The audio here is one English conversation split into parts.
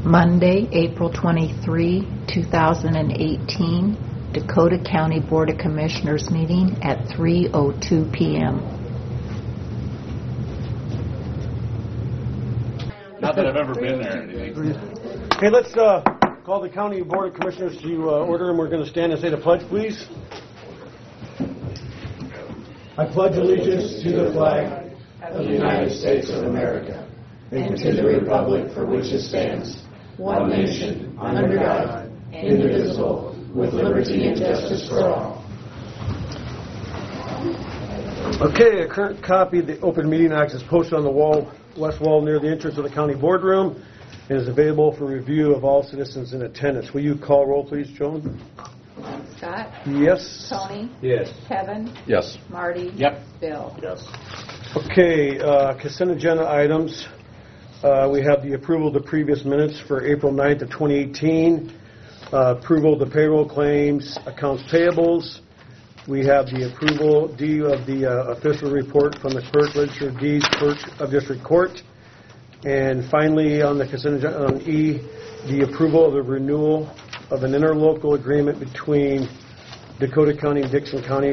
Monday, April 23, 2018, Dakota County Board of Commissioners meeting at 3:02 p.m. Not that I've ever been there or anything. Okay, let's call the County Board of Commissioners to order, and we're going to stand and say the pledge, please. I pledge allegiance to the flag of the United States of America and to the republic for which it stands, one nation, under God, indivisible, with liberty and justice for all. Okay, a current copy of the Open Meeting Act is posted on the west wall near the entrance of the county boardroom and is available for review of all citizens in attendance. Will you call roll, please, Joan? Scott? Yes. Tony? Yes. Kevin? Yes. Marty? Yep. Bill? Yes. Okay, consent agenda items. We have the approval of the previous minutes for April 9th of 2018, approval of the payroll claims, accounts payables. We have the approval D of the official report from the clerk, register of deeds, clerk of district court. And finally, on the consent agenda, on E, the approval of the renewal of an interlocal agreement between Dakota County and Dixon County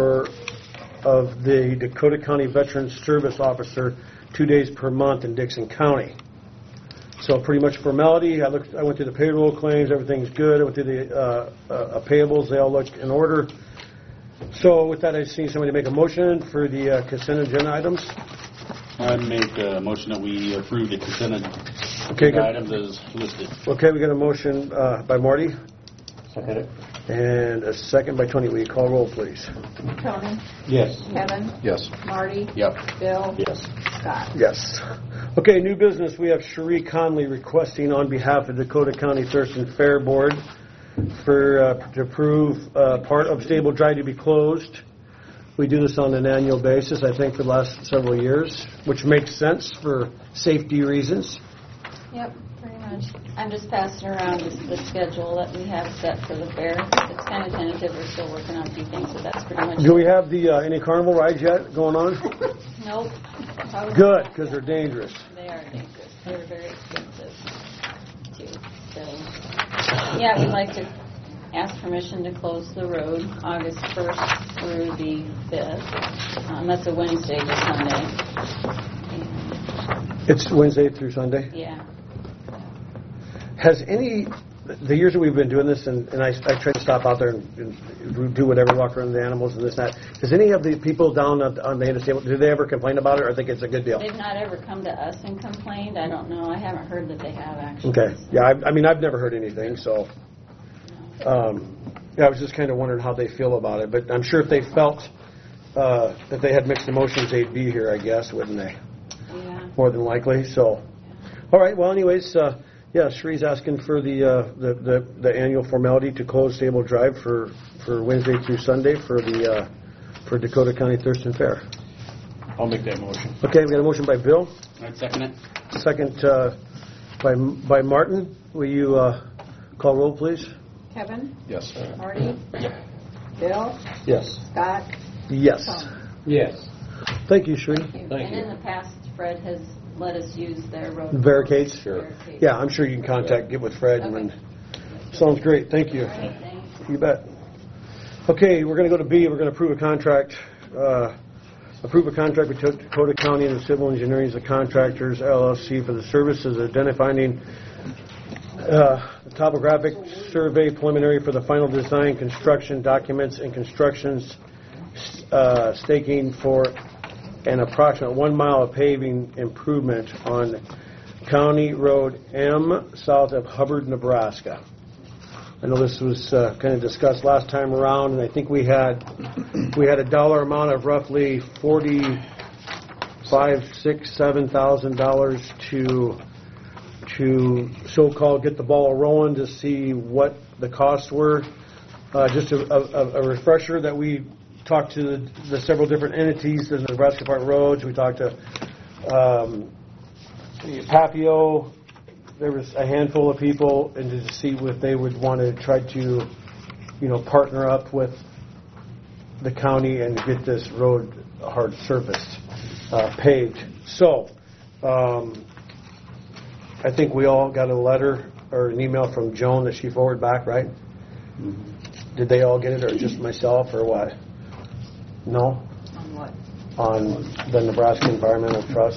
of the Dakota County Veteran Service Officer 2 days per month in Dixon County. So pretty much formality. I went through the payroll claims. Everything's good. I went through the payables. They all look in order. So with that, I just need somebody to make a motion for the consent agenda items. I make a motion that we approve the consent items as listed. Okay, we got a motion by Marty. Second it. And a second by Tony. Will you call roll, please? Tony? Yes. Kevin? Yes. Marty? Yep. Bill? Yes. Scott? Yes. Okay, new business. We have Cherie Conley requesting on behalf of Dakota County Thurston Fair Board to approve part of Stable Drive to be closed. We do this on an annual basis, I think, for the last several years, which makes sense for safety reasons. Yep, pretty much. I'm just passing around the schedule that we have set for the fair. It's kind of tentative. We're still working on a few things, but that's pretty much Do we have the any carnival rides yet going on? Nope. Probably Good, not because they're yet. dangerous. They are dangerous. They're very expensive, too. So, yeah, we'd like to ask permission to close the road August 1st through the 5th. That's a Wednesday to Sunday. And, It's Wednesday through Sunday? yeah. Has the years that we've been doing this, and I try to stop out there and do whatever, walk around the animals and this and that, has any of the people down on the interstate, do they ever complain about it or think it's a good deal? They've not ever come to us and complained. I don't know. I haven't heard that they have, actually. Okay. Yeah, I mean, I've never heard anything, so. Yeah, I was just kind of wondering how they feel about it. But I'm sure if they felt that they had mixed emotions, they'd be here, I guess, wouldn't they? Yeah. More than likely. So, all right. Well, anyways, yeah, Cherie's asking for the annual formality to close Stable Drive for Wednesday through Sunday for Dakota County Thurston Fair. I'll make that motion. Okay, we got a motion by Bill. I'd second it. Second by Martin. Will you call roll, please? Kevin? Yes. Marty? Yep. Bill? Yes. Scott? Yes. Tony? Yes. Thank you, Cherie. And in the past, Fred has let us use their road. Barricades? Sure. Barricades. Yeah, I'm sure you can get with Fred. Okay. Sounds great. Thank you. All right, thanks. You bet. Okay, we're going to go to B. We're going to approve a contract. Approve a contract with Dakota County and the Civil Engineering as the Contractors LLC for the services of identifying the topographic survey preliminary for the final design, construction documents, and constructions staking for an approximate 1 mile of paving improvement on County Road M south of Hubbard, Nebraska. I know this was kind of discussed last time around, and I think we had a dollar amount of roughly $7,000 to so-called get the ball rolling to see what the costs were. Just a refresher that we talked to the several different entities, the Nebraska Department of Roads. We talked to Papio. There was a handful of people, and to see what they would want to try to, partner up with the county and get this road hard surfaced, paved. So, I think we all got a letter or an email from Joan that she forwarded back, right? Did they all get it, or just myself, or what? No? On what? On the Nebraska Environmental Trust?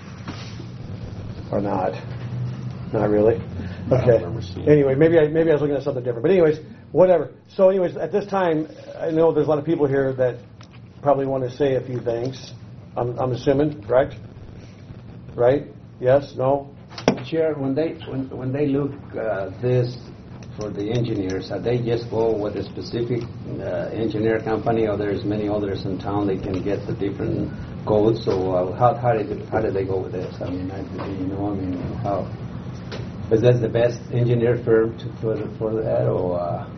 Or not? Not really? Okay. Anyway, maybe I was looking at something different. But anyways, whatever. So anyways, at this time, I know there's a lot of people here that probably want to say a few things. I'm assuming, correct? Right? Yes? No? Chair, when they look this for the engineers, they just go with a specific engineer company, or there's many others in town they can get the different codes? So how do they go with this? I mean, how is that the best engineer firm for that, or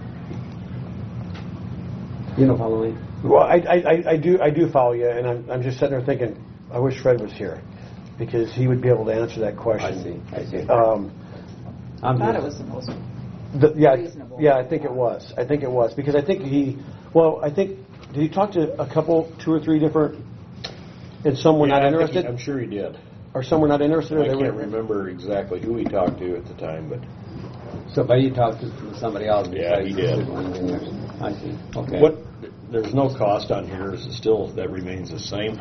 follow me? Well, I do follow you, and I'm just sitting there thinking, I wish Fred was here, because he would be able to answer that question. I see. I thought it was the most reasonable. Yeah, I think it was. Because I think did he talk to a couple, 2 or 3 different, and some were not interested? I'm sure he did. Or some were not interested? I can't remember exactly who he talked to at the time, but... But you talked to somebody else? Yeah, he did. I see. Okay. There's no cost on here. Is it still, that remains the same?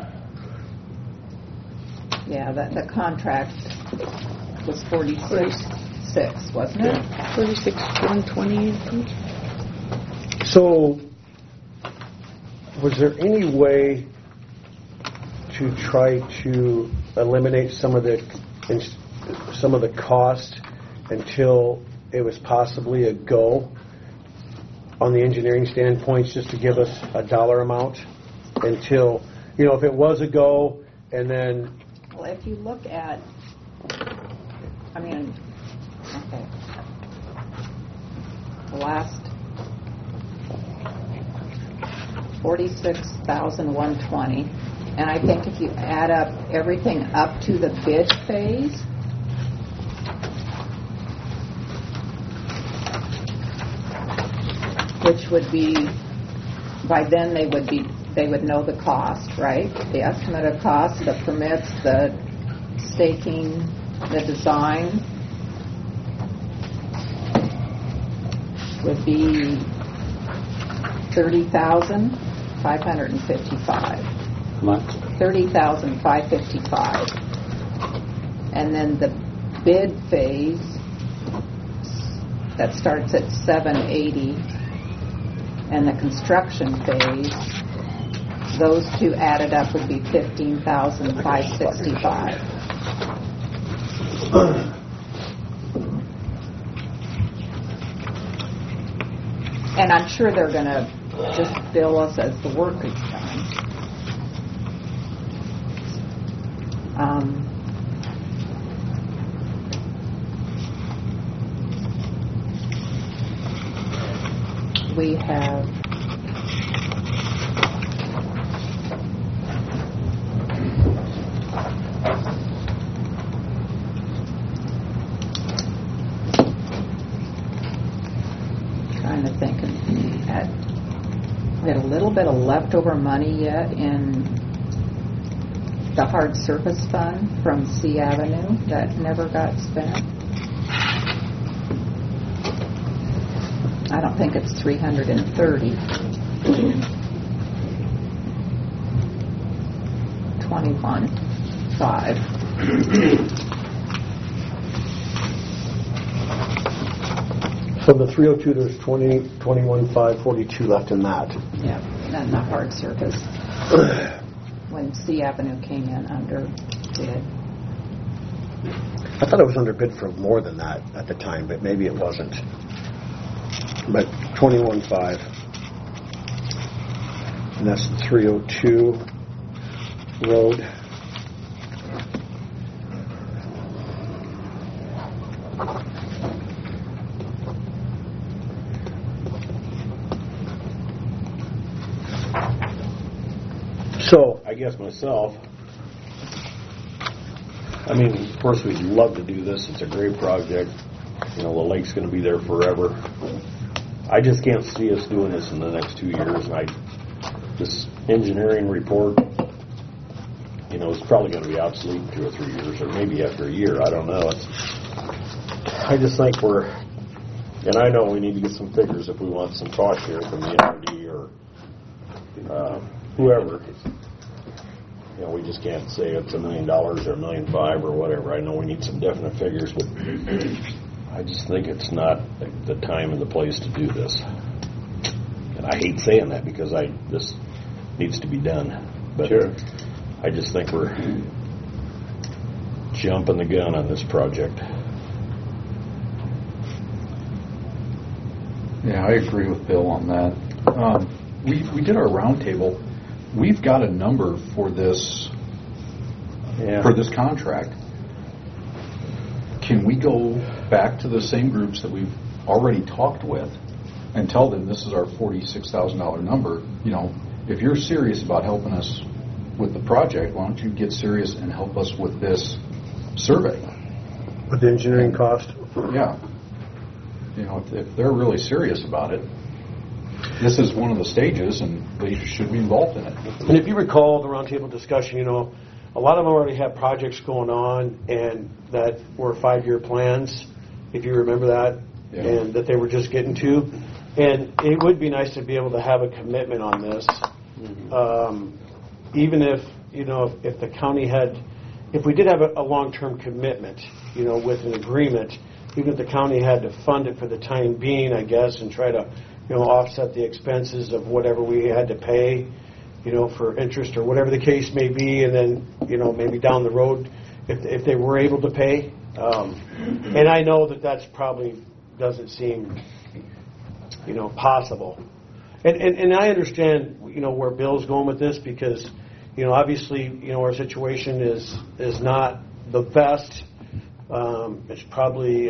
Yeah, the contract was 46, wasn't it? 46,120, I think. So, was there any way to try to eliminate some of the cost until it was possibly a go on the engineering standpoints, just to give us a dollar amount until, if it was a go, and then... Well, if you look at, the last 46,120, and I think if you add up everything up to the bid phase, which would be, by then they would know the cost, right? The estimate of cost, the permits, the staking, the design would be $30,555. How much? $30,555. And then the bid phase that starts at $780, and the construction phase, those two added up would be $15,565. And I'm sure they're going to just bill us as the work is done. We have trying to think, we had a little bit of leftover money yet in the hard surface fund from C Avenue that never got spent. I don't think it's 330. 21.5. From the 302, there's 21,542 left in that. Yeah, and the hard surface. When C Avenue came in under bid. I thought it was under bid for more than that at the time, but maybe it wasn't. But 21.5. And that's the 302 road. So, I guess myself, of course we'd love to do this. It's a great project. The lake's going to be there forever. I just can't see us doing this in the next 2 years. This engineering report, it's probably going to be obsolete in 2 or 3 years, or maybe after a year. I don't know. I just think and I know we need to get some figures if we want some cost share from the NRD or whoever. We just can't say it's $1 million or $1.5 million or whatever. I know we need some definite figures, but I just think it's not the time and the place to do this. And I hate saying that because this needs to be done. But sure. I just think we're jumping the gun on this project. Yeah, I agree with Bill on that. We did our roundtable. We've got a number for this contract. Can we go back to the same groups that we've already talked with and tell them this is our $46,000 number? If you're serious about helping us with the project, why don't you get serious and help us with this survey? With the engineering cost? Yeah. If they're really serious about it, this is one of the stages, and they should be involved in it. And if you recall the roundtable discussion, a lot of them already have projects going on, and that were 5-year plans, if you remember that, and that they were just getting to. And it would be nice to be able to have a commitment on this, even if if the county if we did have a long-term commitment, with an agreement. Even if the county had to fund it for the time being, I guess, and try to, offset the expenses of whatever we had to pay, for interest or whatever the case may be, and then, maybe down the road, if they were able to pay. And I know that's probably doesn't seem, possible. And I understand, where Bill's going with this because, obviously, our situation is not the best. It's probably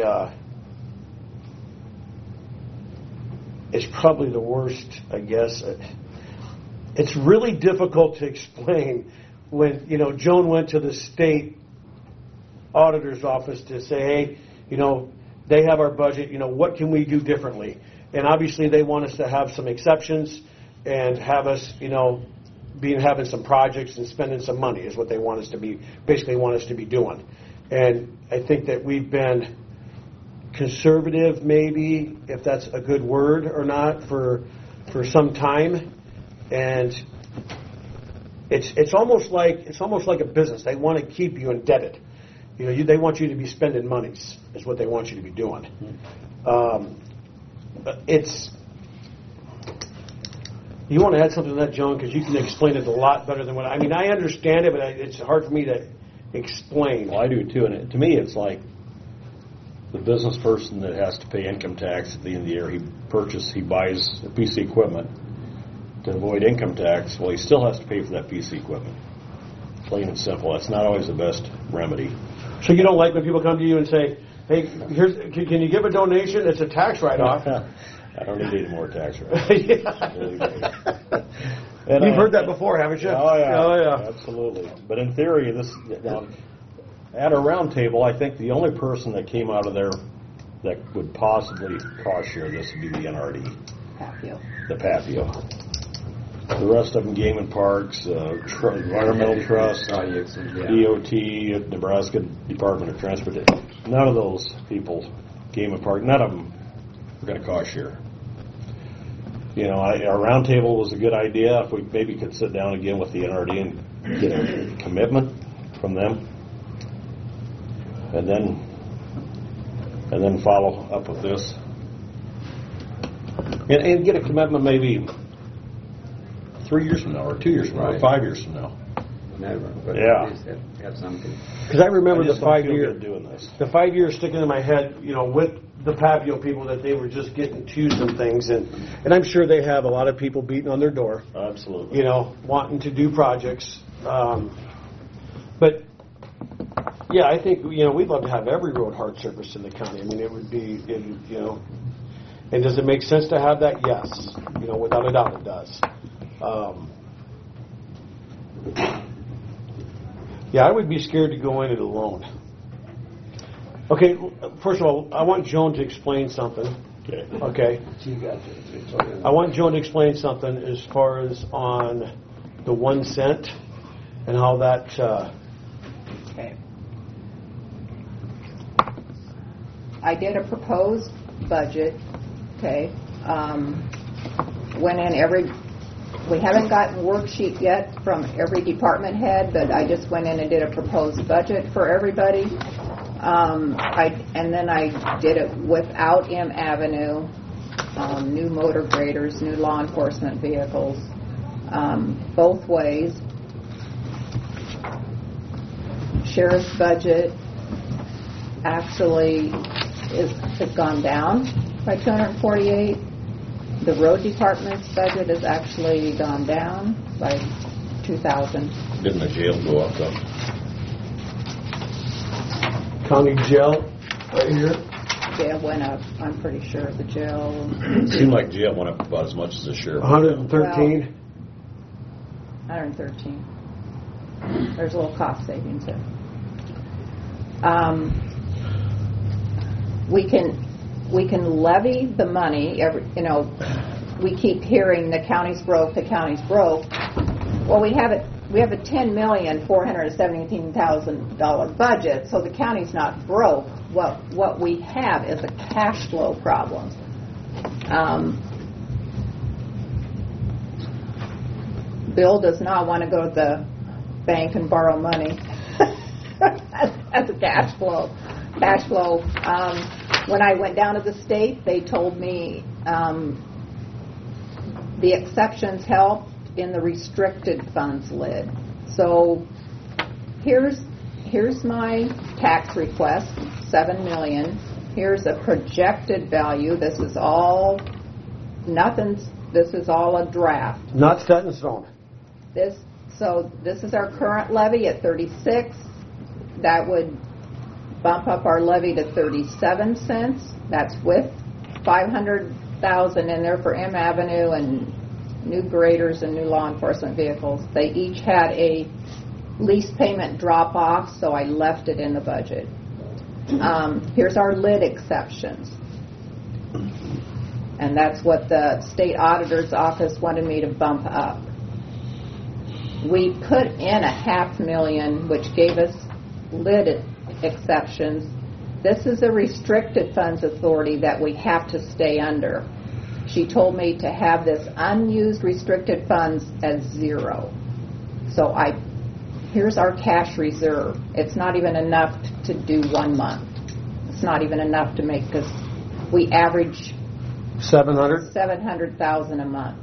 the worst, I guess. It's really difficult to explain when Joan went to the state auditor's office to say, hey, they have our budget. What can we do differently? And obviously, they want us to have some exceptions and have us, having some projects and spending some money is what they want us to be doing. And I think that we've been conservative, maybe, if that's a good word or not, for some time. And it's almost like a business. They want to keep you indebted. They want you to be spending monies. Is what they want you to be doing. You want to add something to that, Joan, because you can explain it a lot better than what I understand it, but it's hard for me to explain. Well, I do too, and to me, it's like the business person that has to pay income tax at the end of the year. He buys a piece of equipment to avoid income tax. Well, he still has to pay for that piece of equipment. Plain and simple. That's not always the best remedy. So you don't like when people come to you and say, "Hey, can you give a donation? It's a tax write-off." I don't need any more tax write-offs. You've heard that before, haven't you? Oh yeah, absolutely. But in theory, at a round table, I think the only person that came out of there that would possibly cost share this would be the NRD. Papio. The Papio. The rest of them, Game and Parks, Environmental Trust, DOT, Nebraska Department of Transportation. None of those people, Game and Park, none of them are going to cost share. Our roundtable was a good idea. If we maybe could sit down again with the NRD and get a commitment from them, and then follow up with this, and get a commitment maybe 3 years from now, or 2 years from now, or 5 years from now. Never. But Yeah. Have something. Because I remember I just the don't 5 feel year good doing this. the 5 years sticking in my head, with the Papio people, that they were just getting to some things, and I'm sure they have a lot of people beating on their door, Absolutely. wanting to do projects. But yeah, I think we'd love to have every road hard surface in the county. It would be, and does it make sense to have that? Yes, without a doubt it does. Yeah, I would be scared to go in it alone. Okay, first of all, I want Joan to explain something. Okay. I want Joan to explain something as far as on the 1 cent. and how that, Okay. I did a proposed budget, okay. Went in we haven't gotten worksheet yet from every department head, but I just went in and did a proposed budget for everybody. And then I did it without M Avenue, new motor graders, new law enforcement vehicles, both ways. Sheriff's budget actually has gone down by 248. The road department's budget has actually gone down by 2,000. Didn't the jail go up though? county jail right here. Jail went up, I'm pretty sure, the jail. It seemed like jail went up about as much as the sheriff. 113. 113. There's a little cost savings there. We can levy the money. We keep hearing the county's broke. The county's broke. Well, we have a $10,417,000 budget, so the county's not broke. What we have is a cash flow problem. Bill does not want to go to the bank and borrow money. That's a cash flow. When I went down to the state, they told me the exceptions helped in the restricted funds lid. So here's my tax request, $7 million. Here's a projected value. This is all This is all a draft. Not set in stone. This is our current levy at 36. That would bump up our levy to 37 cents. That's with 500,000 in there for M Avenue and new graders and new law enforcement vehicles. They each had a lease payment drop off, so I left it in the budget. Here's our lid exceptions. And that's what the state auditor's office wanted me to bump up. We put in $500,000, which gave us lid exceptions. This is a restricted funds authority that we have to stay under. She told me to have this unused restricted funds at 0. So here's our cash reserve. It's not even enough to do 1 month. It's not even enough to make this. We average 700,000 a month.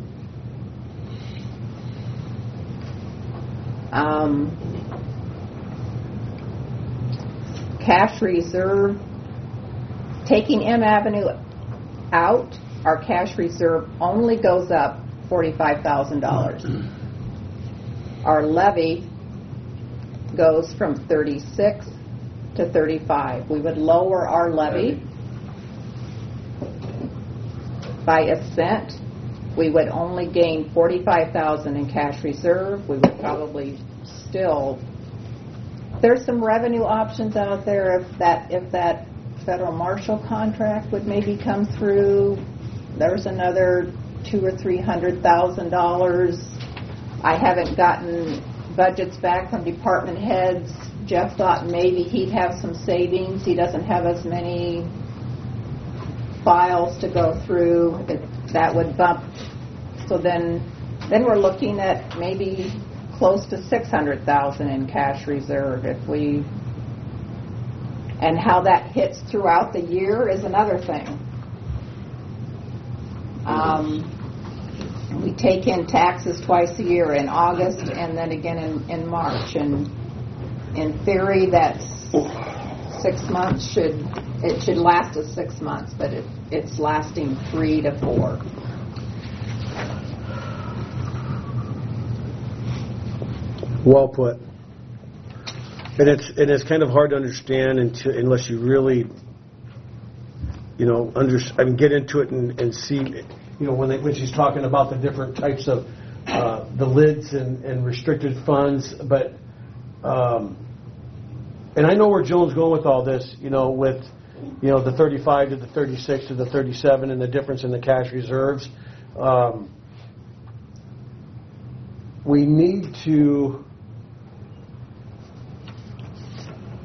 Cash reserve, taking M Avenue out, our cash reserve only goes up $45,000. Our levy goes from 36 to 35. We would lower our levy by $0.01. We would only gain $45,000 in cash reserve. We would probably still. There's some revenue options out there if that federal marshal contract would maybe come through. There's another $200,000 or $300,000. I haven't gotten budgets back from department heads. Jeff thought maybe he'd have some savings. He doesn't have as many files to go through. That would bump. So then we're looking at maybe close to $600,000 in cash reserve and how that hits throughout the year is another thing. We take in taxes twice a year, in August and then again in March, and in theory that's 6 months should last us 6 months, but it's lasting 3 to 4. Well put. And it's kind of hard to understand unless you really, get into it and see, when she's talking about the different types of the lids and restricted funds. But and I know where Joan's going with all this, with the 35 to the 36 to the 37 and the difference in the cash reserves. We need to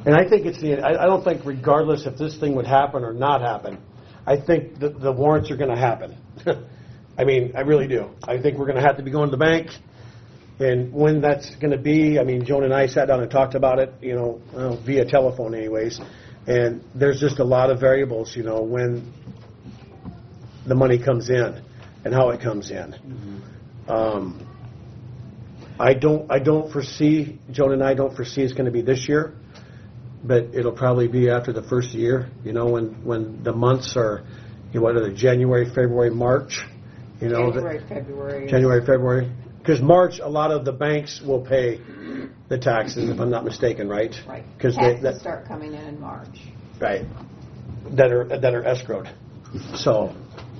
And I think I don't think regardless if this thing would happen or not happen, I think the warrants are going to happen. I mean, I really do. I think we're going to have to be going to the bank. And when that's going to be, I mean, Joan and I sat down and talked about it, via telephone anyways. And there's just a lot of variables, when the money comes in and how it comes in. I don't foresee, Joan and I don't foresee it's going to be this year, but it'll probably be after the first year, when the months are, what are they, January, February, March, January, February. January, February. Because March, a lot of the banks will pay the taxes, if I'm not mistaken, right? Right. Because taxes start coming in March. Right. That are escrowed. So,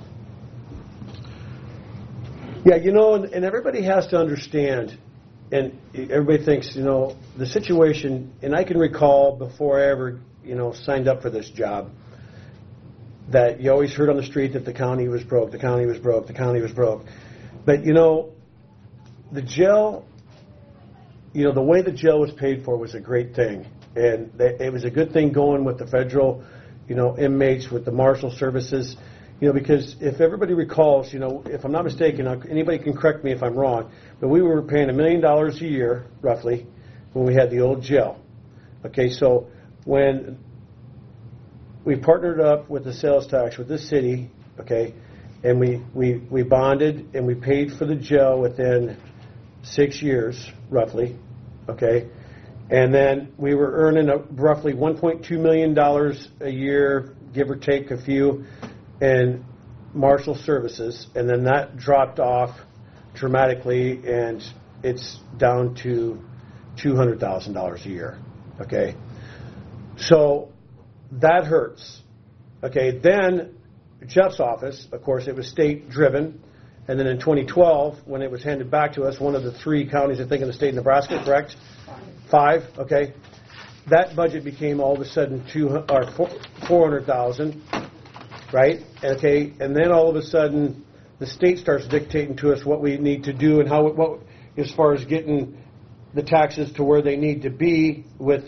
yeah, and everybody has to understand, and everybody thinks, the situation, and I can recall before I ever, signed up for this job, that you always heard on the street that the county was broke, the county was broke, the county was broke. But, the jail, the way the jail was paid for was a great thing. And it was a good thing going with the federal, inmates, with the marshal services, because if everybody recalls, if I'm not mistaken, anybody can correct me if I'm wrong, but we were paying $1 million a year, roughly, when we had the old jail. Okay, so when we partnered up with the sales tax with the city, okay, and we bonded and we paid for the jail within 6 years, roughly, okay? And then we were earning roughly $1.2 million a year, give or take a few, in marshal services. And then that dropped off dramatically, and it's down to $200,000 a year, okay? So that hurts, okay? Then Jeff's office, of course, it was state-driven. And then in 2012, when it was handed back to us, one of the 3 counties, I think, in the state of Nebraska, correct? 5, okay. That budget became all of a sudden $400,000, right? Okay, and then all of a sudden, the state starts dictating to us what we need to do and what as far as getting the taxes to where they need to be with,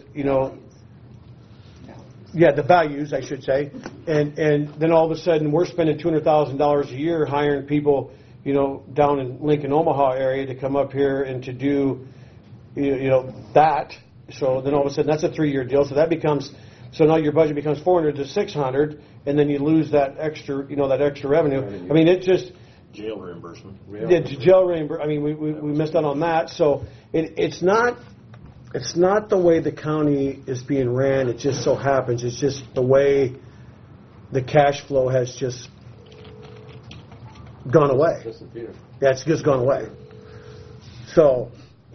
the values, I should say. And then all of a sudden, we're spending $200,000 a year hiring people, down in Lincoln, Omaha area to come up here and to do, that. So then all of a sudden, that's a 3-year deal. So so now your budget becomes $400 to $600, and then you lose that extra, that extra revenue. I mean, it just jail reimbursement. Yeah, jail reimbursement. I mean, we missed out on that. So it's not the way the county is being ran. It just so happens. It's just the way the cash flow has just gone away. Disappeared. Yeah, it's just gone away. So,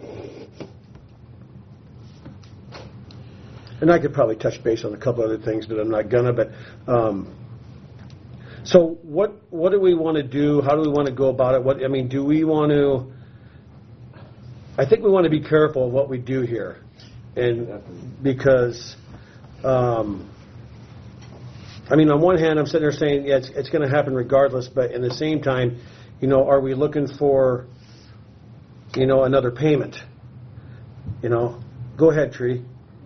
and I could probably touch base on a couple other things, but I'm not gonna. But so what do we want to do? How do we want to go about it? Do we want to? I think we want to be careful of what we do here, and because, on one hand, I'm sitting there saying, yeah, it's going to happen regardless, but in the same time, are we looking for, another payment? Go ahead, Tree.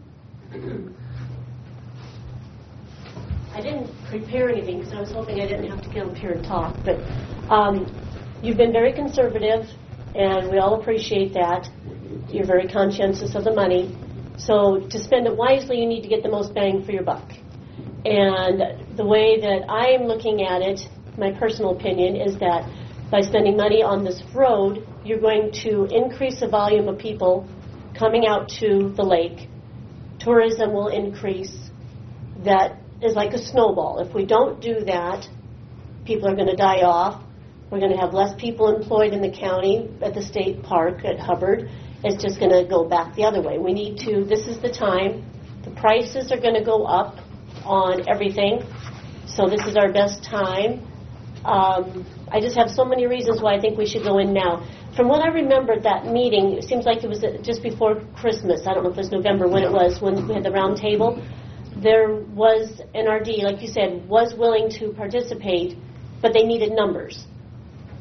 I didn't prepare anything because I was hoping I didn't have to come up here and talk, but you've been very conservative, and we all appreciate that. You're very conscientious of the money. So to spend it wisely, you need to get the most bang for your buck. And the way that I'm looking at it, my personal opinion, is that by spending money on this road, you're going to increase the volume of people coming out to the lake. Tourism will increase. That is like a snowball. If we don't do that, people are going to die off. We're going to have less people employed in the county at the state park at Hubbard. It's just going to go back the other way. We need to, this is the time. The prices are going to go up on everything. So this is our best time. I just have so many reasons why I think we should go in now. From what I remember at that meeting, it seems like it was just before Christmas. I don't know if it was November when it was, when we had the round table. There was NRD, like you said, was willing to participate, but they needed numbers.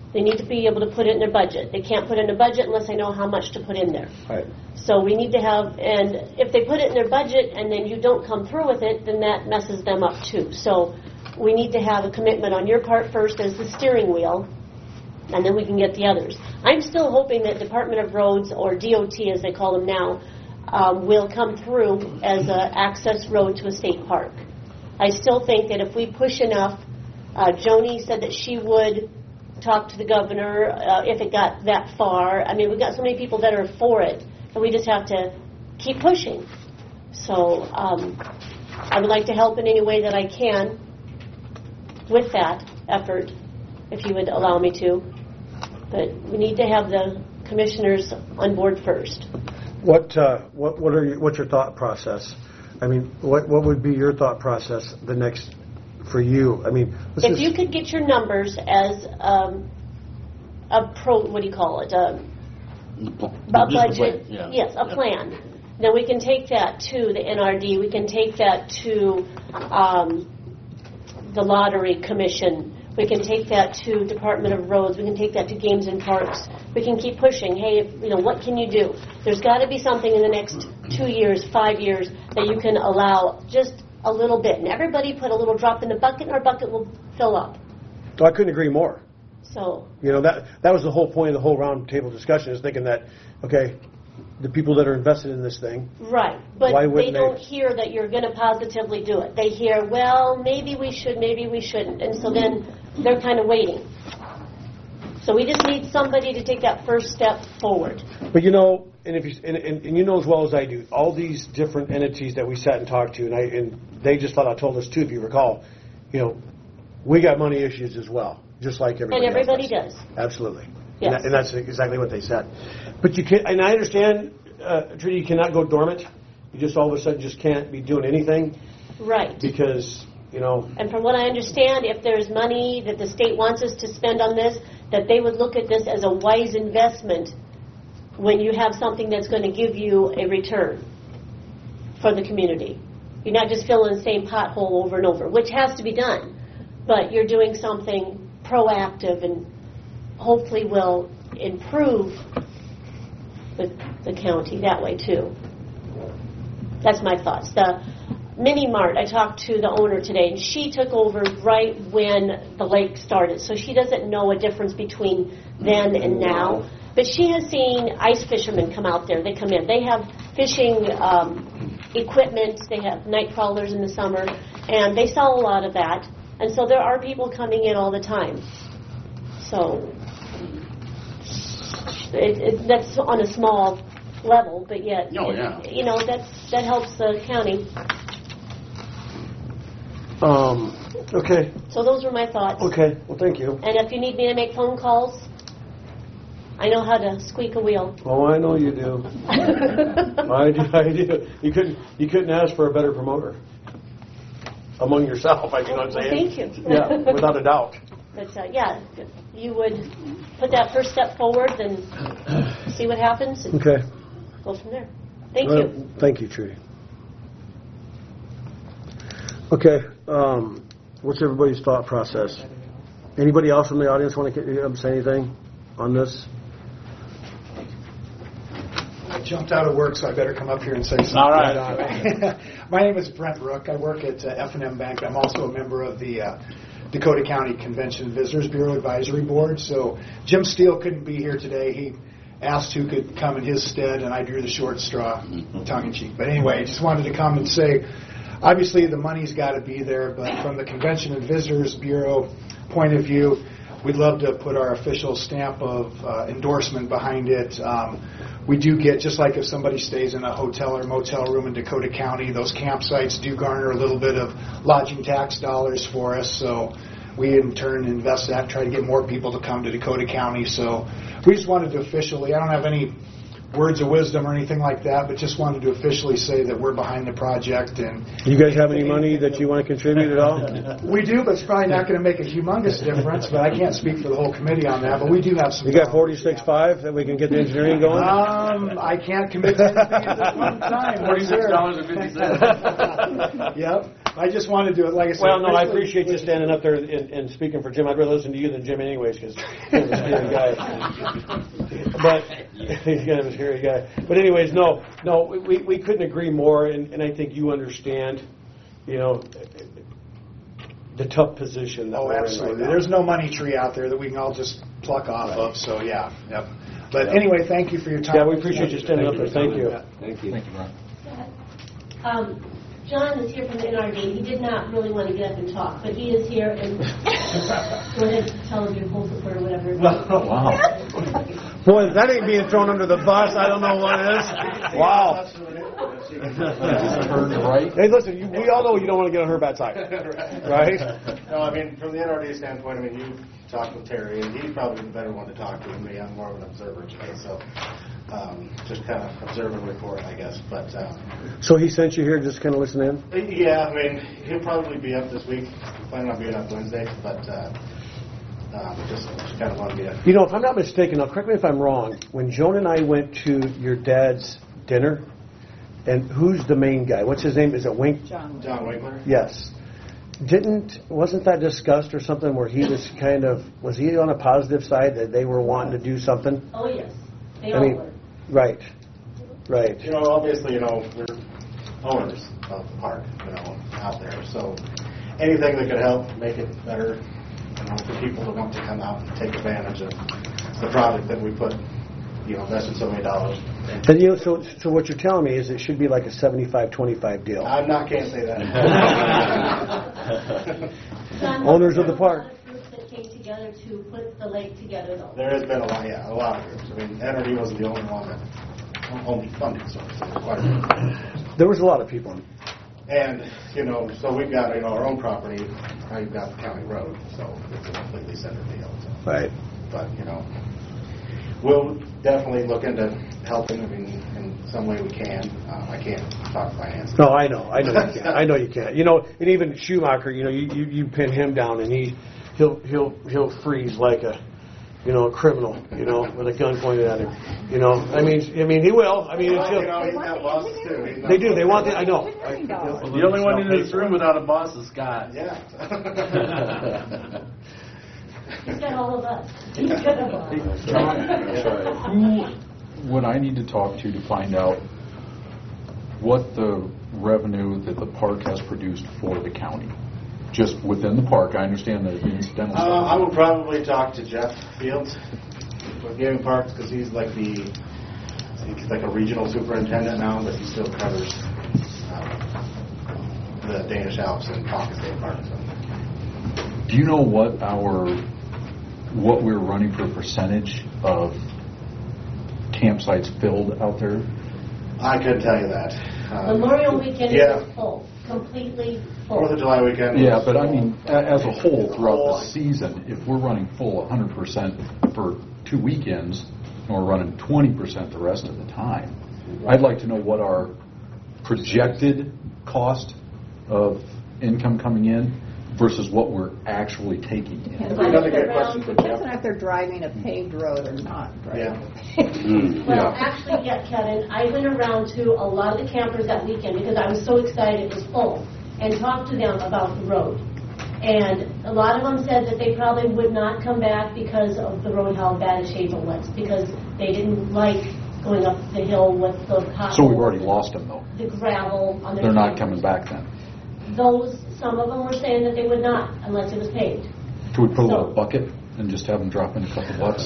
They need to be able to put it in their budget. They can't put it in their budget unless they know how much to put in there. Right. So we need to have, and if they put it in their budget and then you don't come through with it, then that messes them up too. So we need to have a commitment on your part first as the steering wheel, and then we can get the others. I'm still hoping that Department of Roads, or DOT as they call them now, will come through as an access road to a state park. I still think that if we push enough, Joni said that she would talk to the governor if it got that far. I mean, we've got so many people that are for it, and we just have to keep pushing. So I would like to help in any way that I can with that effort, if you would allow me to. But we need to have the commissioners on board first. What's your thought process? I mean, what would be your thought process the next for you? I mean, if you could get your numbers as what do you call it? A budget. Yeah. Yes, a plan. Then we can take that to the NRD. We can take that to the Lottery Commission. We can take that to Department of Roads. We can take that to Games and Parks. We can keep pushing. Hey, what can you do? There's got to be something in the next 2 years, 5 years that you can allow just a little bit. And everybody put a little drop in the bucket, and our bucket will fill up. Oh, I couldn't agree more. So that was the whole point of the whole round table discussion, is thinking that, okay, the people that are invested in this thing. Right, but they don't hear that you're going to positively do it. They hear, well, maybe we should, maybe we shouldn't. And so then they're kind of waiting. So we just need somebody to take that first step forward. But and if and you know as well as I do, all these different entities that we sat and talked to, and they just flat out told us too, if you recall, we got money issues as well, just like everybody else. And everybody does. Absolutely. Yes. And that's exactly what they said. But you can, and I understand, Trudy, you cannot go dormant. You just all of a sudden just can't be doing anything. Right. Because, And from what I understand, if there's money that the state wants us to spend on this, that they would look at this as a wise investment when you have something that's going to give you a return for the community. You're not just filling the same pothole over and over, which has to be done. But you're doing something proactive and hopefully will improve the county that way too. That's my thoughts. The Mini Mart, I talked to the owner today, and she took over right when the lake started, so she doesn't know a difference between then and now. But she has seen ice fishermen come out there. They come in. They have fishing equipment. They have night crawlers in the summer, and they sell a lot of that. And so there are people coming in all the time. So that's on a small level, but yet, that helps the county. Okay. So those were my thoughts. Okay. Well, thank you. And if you need me to make phone calls, I know how to squeak a wheel. Oh, I know you do. I do. You couldn't ask for a better promoter among yourself. You know what I'm saying? Thank you. Yeah, without a doubt. But if you would put that first step forward, then see what happens. And okay. Go from there. Thank you. Thank you, Trudy. Okay. What's everybody's thought process? Anybody else in the audience want to say anything on this? I jumped out of work, so I better come up here and say something. All right. My name is Brent Rook. I work at F&M Bank. I'm also a member of the Dakota County Convention and Visitors Bureau Advisory Board. So Jim Steele couldn't be here today. He asked who could come in his stead, and I drew the short straw, tongue-in-cheek. But anyway, I just wanted to come and say, obviously the money's got to be there, but from the Convention and Visitors Bureau point of view, we'd love to put our official stamp of endorsement behind it. We do get, just like if somebody stays in a hotel or motel room in Dakota County, those campsites do garner a little bit of lodging tax dollars for us. So we in turn invest that, try to get more people to come to Dakota County. So we just wanted to officially, I don't have any words of wisdom or anything like that, but just wanted to officially say that we're behind the project. And you guys have any money that you want to contribute at all? We do, but it's probably not going to make a humongous difference. But I can't speak for the whole committee on that. But we do have some. You got 46.5 that we can get the engineering going? I can't commit to anything at this one time. $46.50. Yep. I just wanted to, like I said. Well, no, I appreciate you standing up there and speaking for Jim. I'd rather listen to you than Jim anyways, because Jim's a scary guy. But he's kind of a scary guy. But anyways, no, we couldn't agree more, and I think you understand, the tough position that we're in right absolutely. now. There's no money tree out there that we can all just pluck off of, so yeah. Yep. But anyway, thank you for your time. Yeah, we appreciate you standing up there. Thank you. Thank you. Thank you, Ron. John is here from the NRD. He did not really want to get up and talk, but he is here and go ahead, tell him your full support or whatever. Wow. Boy, that ain't being thrown under the bus. I don't know what is. Wow. Turn right. Hey, listen, we all know you don't want to get on her bad side. Right? No, I mean, from the NRD standpoint, I mean, you talked with Terry, and he's probably the better one to talk to than me. I'm more of an observer today, so just kind of observe and report, I guess. But So he sent you here just kind of listen in? yeah, I mean, he'll probably be up this week. Planning on being up Wednesday, but just kind of want to be up. If I'm not mistaken, now correct me if I'm wrong, when Joan and I went to your dad's dinner, and who's the main guy? What's his name? Is it Wink? John Winkler? Yes. Wasn't that discussed or something where he was was he on a positive side that they were wanting to do something? Oh, yes. They all were. Right. Obviously, we're owners of the park, out there. So anything that could help make it better, for people that want to come out and take advantage of the product that we put, invested so many dollars. And so what you're telling me is it should be like a 75-25 deal. Can't say that. Owners of the park. That came together to put the lake together, though. There has been a lot of groups. I mean, NRD wasn't the only one that owned funding source. There was quite a few. There was a lot of people. And, so we've got, our own property. Now you've got the county road, so it's a completely separate deal. So. Right. But, we'll definitely look into helping. I mean, in some way we can. I can't talk finance. No, I know you can't. I know you can't. And even Schumacher, you pin him down and he'll freeze like a criminal, with a gun pointed at him. I mean he will. I mean, he's got bosses too. They do. They want I know. The only one in this room without a boss is Scott. Yeah. He's got all of us. He's got them all. Who would I need to talk to find out what the revenue that the park has produced for the county? Just within the park. I understand the incidental stuff. I would probably talk to Jeff Fields with Gaming Parks because he's like he's like a regional superintendent now, but he still covers the Danish Alps and Ponca State Park. So. Do you know what we're running for percentage of campsites filled out there? I couldn't tell you that. Memorial Weekend is full, completely full. 4th of July weekend. Yeah, but I mean, as a whole throughout the season, if we're running full 100% for 2 weekends, and we're running 20% the rest of the time, I'd like to know what our projected cost of income coming in versus what we're actually taking in. Another good question for Jeff. Depends on if they're driving a paved road or not. Right? Well, actually, Kevin, I went around to a lot of the campers that weekend because I was so excited it was full and talked to them about the road. And a lot of them said that they probably would not come back because of the road, how bad a shape it was, because they didn't like going up the hill with the potholes. So we've already lost them, though. The gravel on their They're not campers. coming back then. Some of them were saying that they would not unless it was paved. Could we put a little bucket and just have them drop in a couple bucks?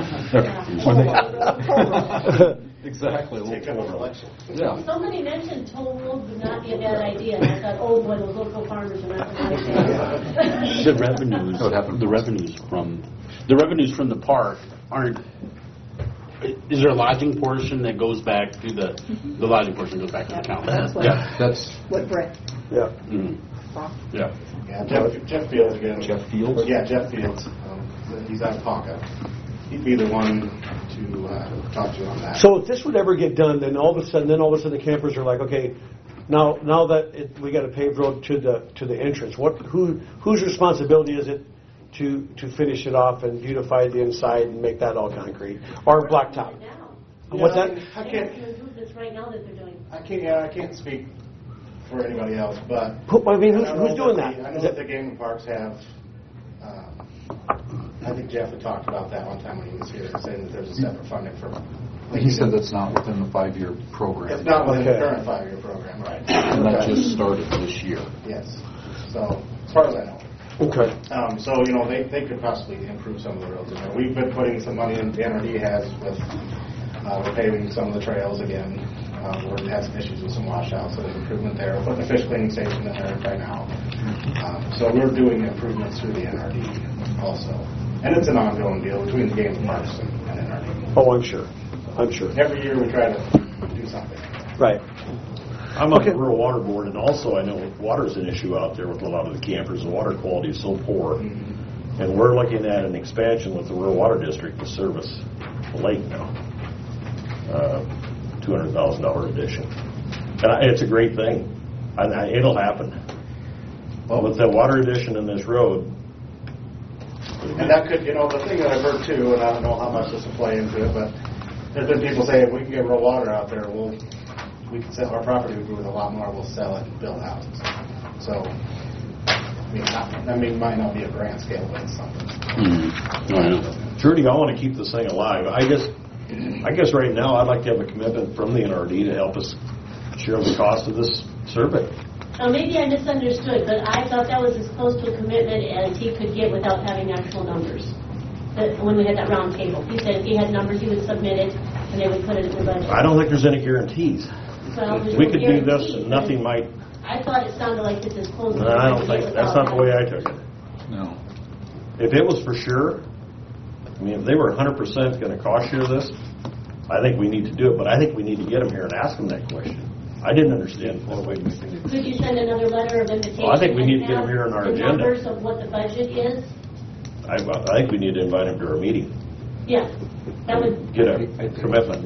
Exactly. A little toll. Yeah. Somebody mentioned toll road would not be a bad idea, and I thought, oh boy, those local farmers are not going to like The revenues from the park aren't. Is there a lodging portion that goes back to the lodging portion goes back to the county? That's what Brett. Yeah. Mm-hmm. Yeah. Jeff Fields again. Jeff Fields? Yeah, Jeff Fields. He's out of Ponca. He'd be the one to talk to on that. So if this would ever get done, then all of a sudden the campers are like, okay, now that we got a paved road to the entrance, whose responsibility is it to finish it off and beautify the inside and make that all concrete or blacktop? What's that? I can't. Right now that they're doing. I can't speak for anybody else, but. I mean, I don't who's know doing that that? I know that the game and parks have, I think Jeff had talked about that one time when he was here, saying that there's a separate funding for. He said that's not within the 5-year program. It's not within the Okay. current 5-year program, right? And that just started this year. Yes. So, as far as I know. Okay. So, they could possibly improve some of the roads in there. We've been putting some money in, the NRD has with, we're paving some of the trails again. We've had some issues with some washouts, so there's improvement there. We're putting a fish cleaning station in there right now. So we're doing improvements through the NRD also. And it's an ongoing deal between the game and parks and NRD. Oh, I'm sure. Every year we try to do something. Right. I'm on the rural water board, and also I know water's an issue out there with a lot of the campers. The water quality is so poor. And we're looking at an expansion with the rural water district to service the lake now. $200,000 addition. And it's a great thing. It'll happen. Well, with the water addition in this road. And that could, the thing that I've heard too, and I don't know how much this will play into it, but there's been people saying if we can get rural water out there, we can sell our property would be worth a lot more. We'll sell it and build houses. So, it might not be a grand scale, but it's something. Trudy, I want to keep this thing alive. I guess right now I'd like to have a commitment from the NRD to help us share the cost of this survey. Maybe I misunderstood, but I thought that was as close to a commitment as he could get without having actual numbers. When we had that round table, he said if he had numbers, he would submit it, and they would put it in the budget. I don't think there's any guarantees. Well, there's We no could do this guarantee, and nothing might. I thought it sounded like it's as close as I don't think that's not the way I took it. No. If it was for sure, if they were 100% going to cost share this, I think we need to do it. But I think we need to get them here and ask them that question. I didn't understand. Could you send another letter of invitation? Well, I think we need to get them here on our the agenda. numbers of what the budget is? I think we need to invite them to our meeting. Yeah, that would. Get a commitment.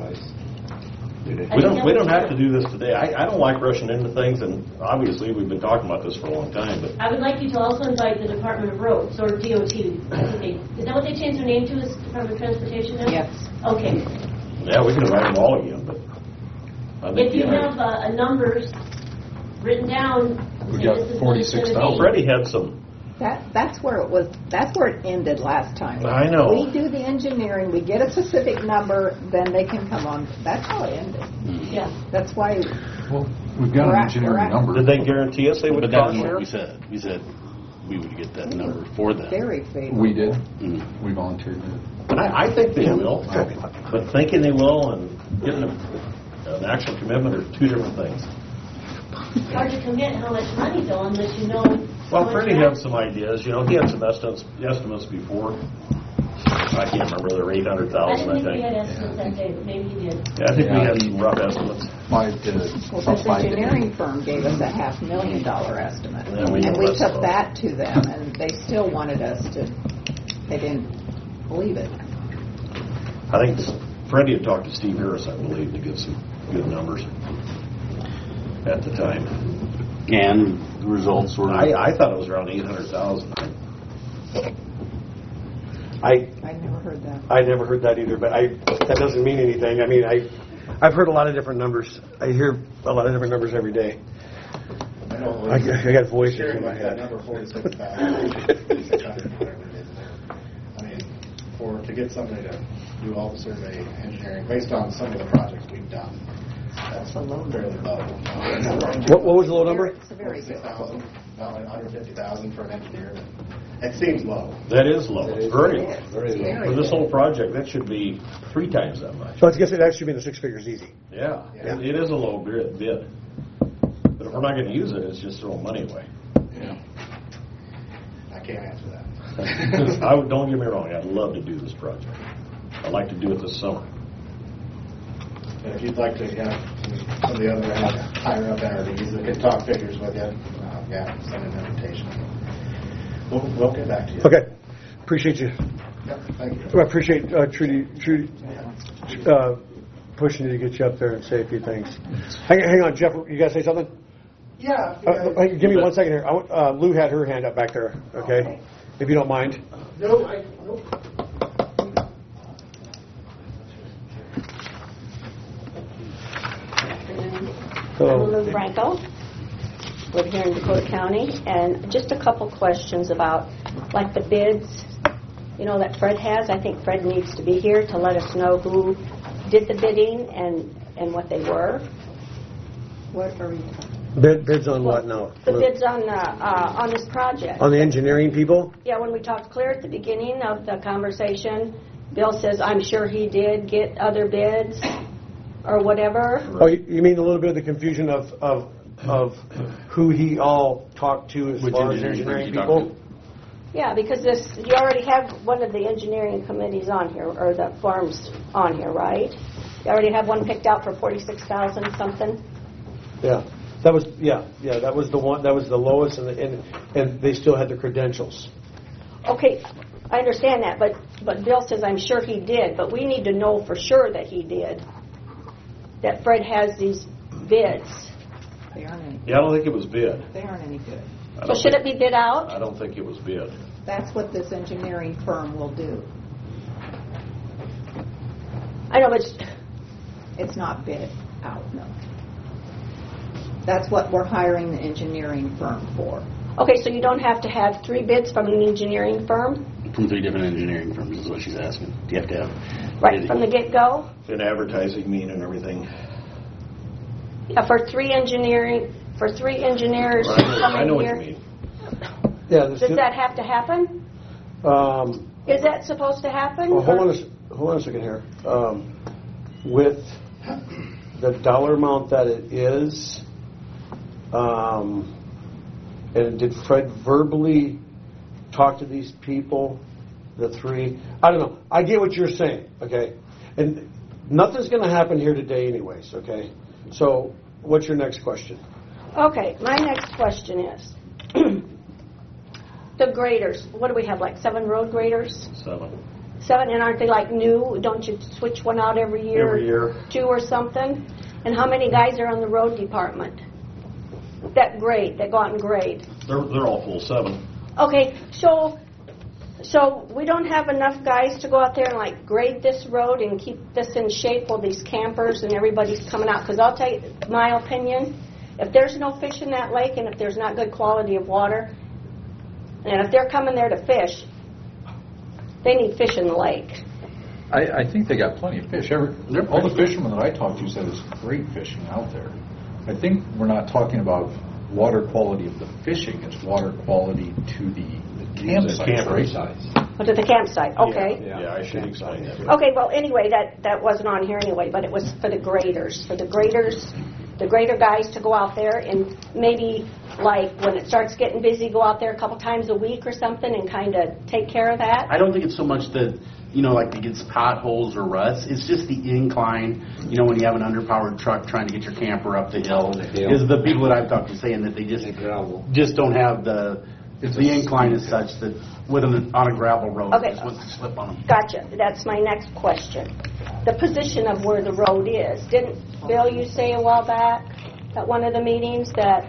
We don't have to do this today. I don't like rushing into things, and obviously we've been talking about this for a long time. But I would like you to also invite the Department of Roads, or DOT. Is that what they changed their name to, is Department of Transportation now? Yes. Okay. yeah, we can invite them all again. But I think If you have numbers written down, We say got this is what it's gonna 46,000. be. Freddie had some. That's where it was. That's where it ended last time. I know. We do the engineering. We get a specific number, then they can come on. That's how it ended. Yeah. That's why. Well, we've got We're an at- engineering we're at- number. Did they guarantee us they would But that's cost what share? we said. We said we would get that number for them. Very favorable. We did. Mhm. We volunteered it. And I think they will. But thinking they will and getting an actual commitment are two different things. It's hard to commit how much money though, unless you know. Well, how much Freddie you're had some ideas. He had some estimates before. I can't remember. They were I 800,000, didn't I think we had think. estimates that day, but maybe he did. Yeah, I think we had some rough estimates. Mike did it. Well, about this 5 days. engineering firm gave us a $500,000 estimate, Yeah, we and know we that's took low. that to them, and they still wanted us to. They didn't believe it. I think Freddie had talked to Steve Harris, I believe, to get some good numbers at the time. And the results were. I thought it was around 800,000. I never heard that. I never heard that either, but that doesn't mean anything. I've heard a lot of different numbers. I hear a lot of different numbers every day. I know. I got voices Sharing in my like that head. number 46,000, 4,600, whatever it is. To get somebody to do all the survey engineering based on some of the projects we've done, that's fairly low. What was the low number? It's a very good. 46,000, about $150,000 for an engineer. It seems low. That is low. Very low. Very low. Very For this good. whole project, that should be 3 times that much. So I guess it actually be in the six figures easy. Yeah, Yeah. It is a low bid. But if we're not going to use it, it's just throwing money away. I can't answer that. Don't get me wrong, I'd love to do this project. I'd like to do it this summer. And if you'd like to have some of the other higher up entities that can talk figures with you, send an invitation. We'll get back to you. Okay. Appreciate you. Yep, thank you. I appreciate Trudy pushing you to get you up there and say a few things. Hang on, Jeff. You guys say something? Yeah. Give me 1 second here. Lou had her hand up back there. Okay, if you don't mind. No. So, Lou Franco. We're here in Dakota County, and just a couple questions about, like, the bids, you know, that Fred has. I think Fred needs to be here to let us know who did the bidding and what they were. What are we Bids on what now? The bids on this project. On the engineering people? Yeah, when we talked clear at the beginning of the conversation, Bill says, I'm sure he did get other bids or whatever. Oh, you mean a little bit of the confusion of who he all talked to as Which far as engineering engineering firms you people? talked Yeah, because you already have one of the engineering committees on here, or the firms on here, right? You already have one picked out for 46,000 something? Yeah. That was that was the one, that was the lowest, and they still had the credentials. Okay, I understand that, but Bill says, I'm sure he did, but we need to know for sure that he did, that Fred has these bids. They aren't any. Yeah, I don't think it was bid. They aren't any good. So should it be bid out? I don't think it was bid. That's what this engineering firm will do. I know, but It's not bid out, no. That's what we're hiring the engineering firm for. okay, so you don't have to have 3 bids from an engineering firm, From 3 different engineering firms is what she's asking. Do you have to have? right from the get-go? And advertising mean and everything. Yeah, for 3 engineers I coming know what here. you mean. Yeah. Does that have to happen? Is that supposed to happen? Well, hold on a second here. With the dollar amount that it is, and did Fred verbally talk to these people, the 3? I don't know. I get what you're saying, okay? And nothing's going to happen here today anyways, okay? So what's your next question? Okay, my next question is, the graders, what do we have, like 7 road graders? 7. 7, and aren't they like new? Don't you switch one out every year? Every year. 2 or something? And how many guys are on the road department that go out and grade? They're all full 7. Okay, so we don't have enough guys to go out there and like grade this road and keep this in shape while these campers and everybody's coming out. Because I'll tell you my opinion, if there's no fish in that lake and if there's not good quality of water, and if they're coming there to fish, they need fish in the lake. I think they got plenty of fish. All the fishermen that I talked to said it's great fishing out there. I think we're not talking about water quality of the fishing, it's water quality to the campsite, right? But at the campsite, okay. Yeah, I should explain that. Okay, well, anyway, that wasn't on here anyway, but it was for the graders. For the grader guys to go out there and maybe, like, when it starts getting busy, go out there a couple times a week or something and kind of take care of that. I don't think it's so much that, like it gets potholes or ruts. It's just the incline, when you have an underpowered truck trying to get your camper up the hill. Is the people that I've talked to saying that they just don't have the incline is such that on a gravel road, Okay. just wants to slip on them. Gotcha. That's my next question. The position of where the road is. Didn't, Bill, you say a while back at one of the meetings that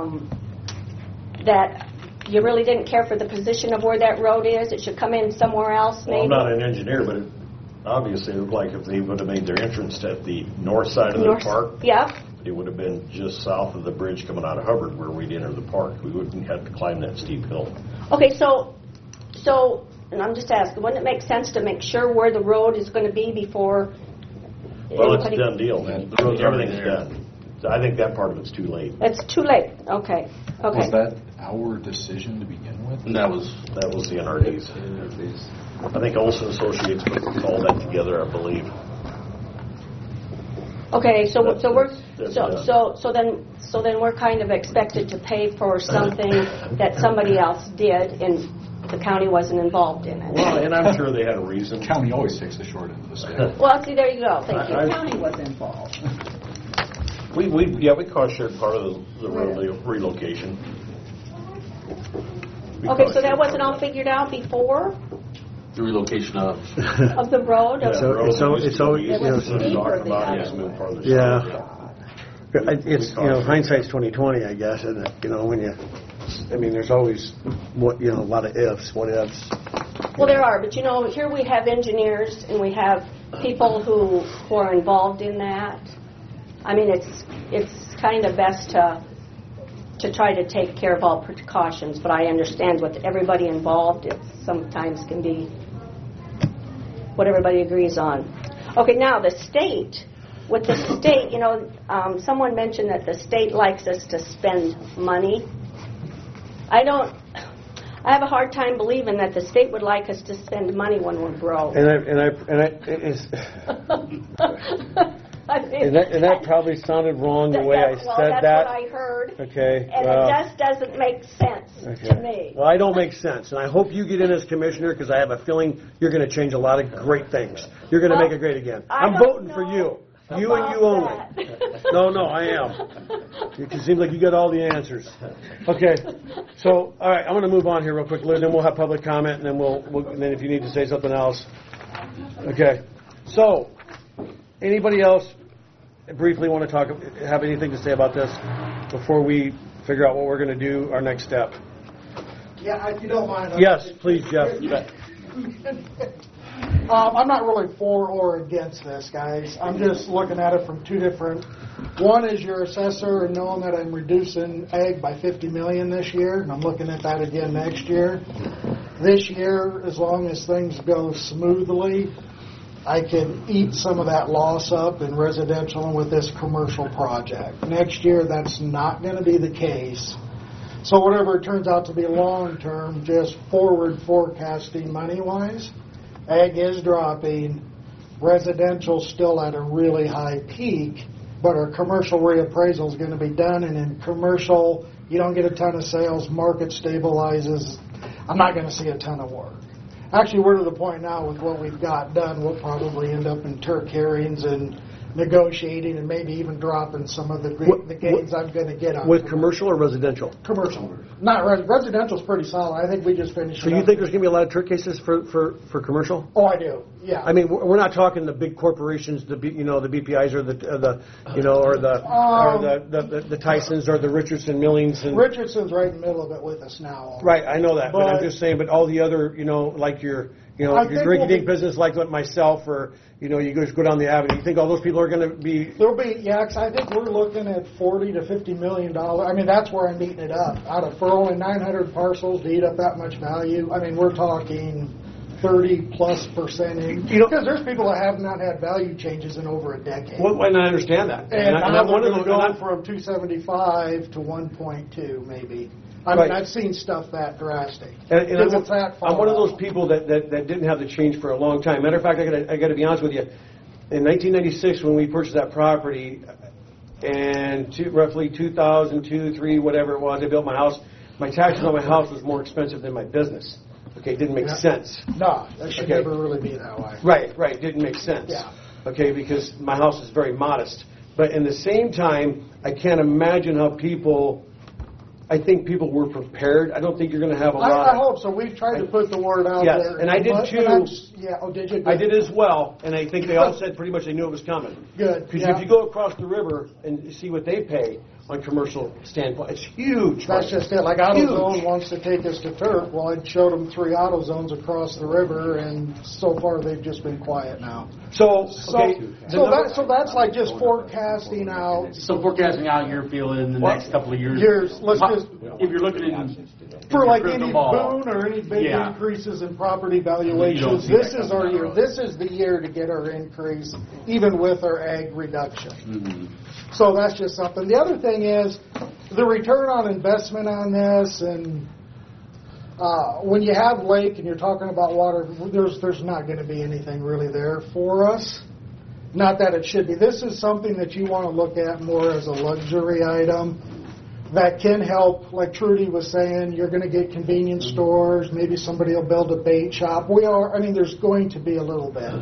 you really didn't care for the position of where that road is? It should come in somewhere else, Well, maybe? I'm not an engineer, but it obviously looked like if they would have made their entrance at the north side of the park, Yeah. it would have been just south of the bridge coming out of Hubbard where we'd enter the park. We wouldn't have to climb that steep hill. Okay, so, and I'm just asking, wouldn't it make sense to make sure where the road is going to be before? Well, it's a anybody- done deal. The road's Everything's already there. done. So I think that part of it's too late. It's too late. Okay. Was that our decision to begin with? And that was the NRD's. I think Olson Associates put all that together, I believe. Okay, so That's then we're kind of expected to pay for something that somebody else did and the county wasn't involved in it. Well, and I'm sure they had a reason. The county always takes the short end of the stick. Well, see, there you go. Thank you. The county was involved. We cost shared part of the road relocation. Okay, so that wasn't all figured out before the relocation of. of the road? Yeah, Of- the road it's always- used to be- It was we were steeper talking the about other is move farther Yeah. south. It's, hindsight's 20/20, I guess, isn't it? There's always, a lot of ifs, what ifs. Well, there are, but here we have engineers and we have people who are involved in that. I mean, it's kind of best to to try to take care of all precautions, but I understand with everybody involved, it sometimes can be what everybody agrees on. Okay, now the state. With the state, someone mentioned that the state likes us to spend money. I have a hard time believing that the state would like us to spend money when we're broke. And that probably sounded wrong the way I said that. That's what I heard. Okay. And it just doesn't make sense to me. Well, I don't make sense, and I hope you get in as commissioner because I have a feeling you're going to change a lot of great things. You're going to make it great again. I'm voting for you. You and you only. No, I am. It seems like you got all the answers. Okay. So, all right, I'm going to move on here real quick, then we'll have public comment, and then and then if you need to say something else. Okay. So, anybody else briefly want to have anything to say about this before we figure out what we're going to do, our next step? Yeah, if you don't mind. Yes, please, Jeff. I'm not really for or against this, guys. I'm just looking at it from two different. One is your assessor and knowing that I'm reducing ag by $50 million this year, and I'm looking at that again next year. This year, as long as things go smoothly, I can eat some of that loss up in residential and with this commercial project. Next year, that's not going to be the case. So whatever it turns out to be long-term, just forward forecasting money-wise, ag is dropping, residential still at a really high peak, but our commercial reappraisal is going to be done, and in commercial, you don't get a ton of sales, market stabilizes. I'm not going to see a ton of work. Actually, we're to the point now with what we've got done, we'll probably end up in Turk hearings and negotiating and maybe even dropping some of the gains I'm going to get on. With commercial or residential? Commercial. Not residential's pretty solid. I think we just finished. So you think there's going to be a lot of Turk cases for commercial? Oh, I do. Yeah. I mean, we're not talking the big corporations, the BPIs or the Tysons or the Richardson Millings. And Richardson's right in the middle of it with us now. Right, I know that, but I'm just saying. But all the other, like your drinking business, like myself, or you just go down the avenue. You think all those people are going to be? There'll be, because I think we're looking at $40 to $50 million. I mean, that's where I'm eating it up. For only 900 parcels to eat up that much value. I mean, we're talking 30+%. Because there's people that have not had value changes in over a decade. Well, and I understand that. And I'm going to go from 275 to 1.2 maybe. I mean, I've seen stuff that drastic. And I'm one of those people that didn't have the change for a long time. Matter of fact, I got to be honest with you. In 1996, when we purchased that property, and roughly 2002, 3, whatever it was, I built my house. My taxes on my house was more expensive than my business. Okay, it didn't make sense. No, that should never really be that way. Right, didn't make sense. Yeah. Okay, because my house is very modest. But in the same time, I can't imagine how I think people were prepared. I don't think you're going to have a lot. I hope so. We've tried to put the word out there. Yes, and I did too. Did you? I did as well, and I think they all said pretty much they knew it was coming. Good. Because if you go across the river and see what they pay on commercial standpoint, it's huge. That's just it. Like AutoZone wants to take us to Turk. Well, I showed them 3 AutoZones across the river, and so far they've just been quiet now. So that's like just forecasting out. So forecasting out your feeling in the next couple of years. If you're looking at for like any boom or any big increases in property valuations, this is our year. This is the year to get our increase, even with our ag reduction. Mm-hmm. So that's just something. The other thing is the return on investment on this, and when you have lake and you're talking about water, there's not going to be anything really there for us. Not that it should be. This is something that you want to look at more as a luxury item that can help, like Trudy was saying, you're going to get convenience stores, maybe somebody will build a bait shop. There's going to be a little bit.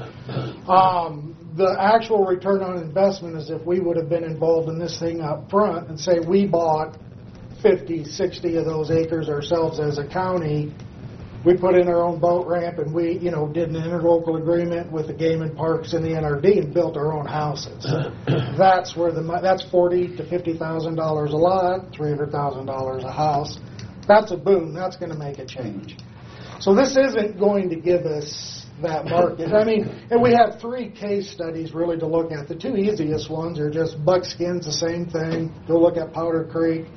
The actual return on investment is if we would have been involved in this thing up front and say we bought 50, 60 of those acres ourselves as a county, we put in our own boat ramp and we, did an interlocal agreement with the game and parks and the NRD and built our own houses. That's where that's $40,000 to $50,000 a lot, $300,000 a house. That's a boom. That's going to make a change. So this isn't going to give us that market. And we have 3 case studies really to look at. The 2 easiest ones are just Buckskins, the same thing. Go look at Powder Creek.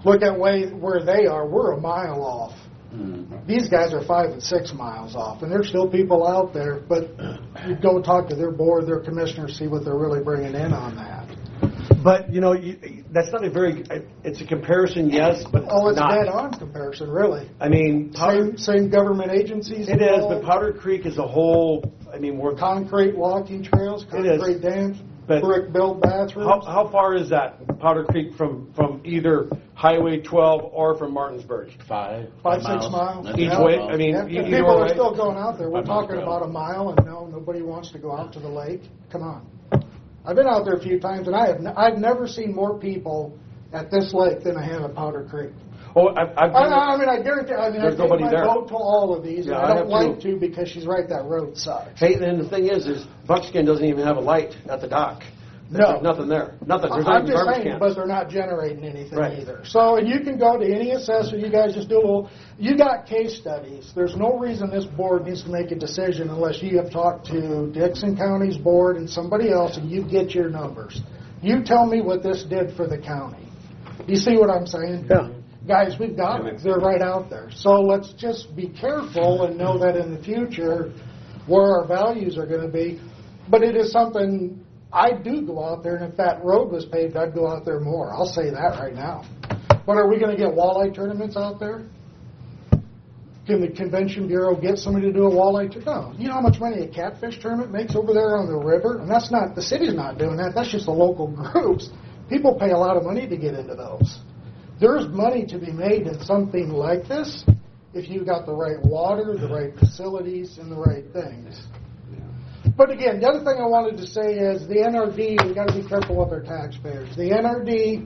look at where they are. We're a mile off. These guys are 5 and 6 miles off, and there's still people out there. But you go talk to their board, their commissioners, see what they're really bringing in on that. But that's not a very. It's a comparison, yes, but it's not. dead on comparison, really. I mean, same government agencies. It is, but Powder Creek as a whole. I mean, we're concrete walking trails, concrete dams, brick built bathrooms. How far is that Powder Creek from either Highway 12 or from Martinsburg? 5, 6 miles each way. I mean, people are still going out there. We're talking about a mile, and nobody wants to go out to the lake. Come on. I've been out there a few times, and I've never seen more people at this lake than I have at Powder Creek. Oh, I guarantee. I take my boat to all of these, and I don't like to because she's right that roadside. Hey, and the thing is Buckskin doesn't even have a light at the dock. There's nothing there. Nothing. There's I'm just garbage saying, cans. but they're not generating anything either. So, and you can go to any assessor. You guys just do a little. You got case studies. There's no reason this board needs to make a decision unless you have talked to Dixon County's board and somebody else, and you get your numbers. You tell me what this did for the county. You see what I'm saying? Yeah. Guys, we've got it. They're right out there. So let's just be careful and know that in the future where our values are going to be. But it is something. I do go out there, and if that road was paved, I'd go out there more. I'll say that right now. But are we going to get walleye tournaments out there? Can the Convention Bureau get somebody to do a walleye tournament? No. You know how much money a catfish tournament makes over there on the river? And that's not, the city's not doing that. That's just the local groups. People pay a lot of money to get into those. There's money to be made in something like this if you've got the right water, the right facilities, and the right things. But again, the other thing I wanted to say is the NRD, we've got to be careful with our taxpayers. The NRD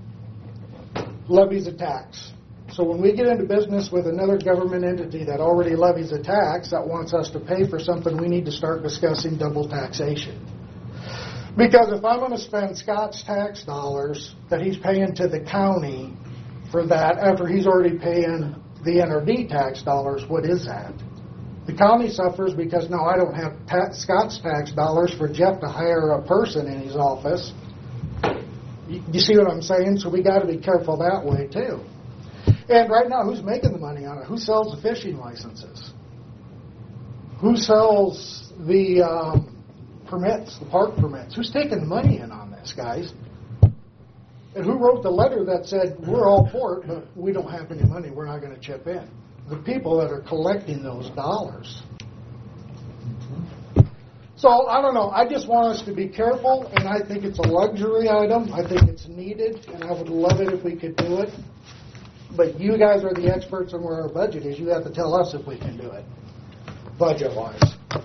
levies a tax. So when we get into business with another government entity that already levies a tax that wants us to pay for something, we need to start discussing double taxation. Because if I'm going to spend Scott's tax dollars that he's paying to the county for that after he's already paying the NRD tax dollars, what is that? The county suffers because, I don't have Scott's tax dollars for Jeff to hire a person in his office. You see what I'm saying? So we got to be careful that way, too. And right now, who's making the money on it? Who sells the fishing licenses? Who sells the permits, the park permits? Who's taking the money in on this, guys? And who wrote the letter that said, we're all for it, but we don't have any money, we're not going to chip in? The people that are collecting those dollars. So, I don't know. I just want us to be careful, and I think it's a luxury item. I think it's needed, and I would love it if we could do it. But you guys are the experts on where our budget is. You have to tell us if we can do it, budget-wise.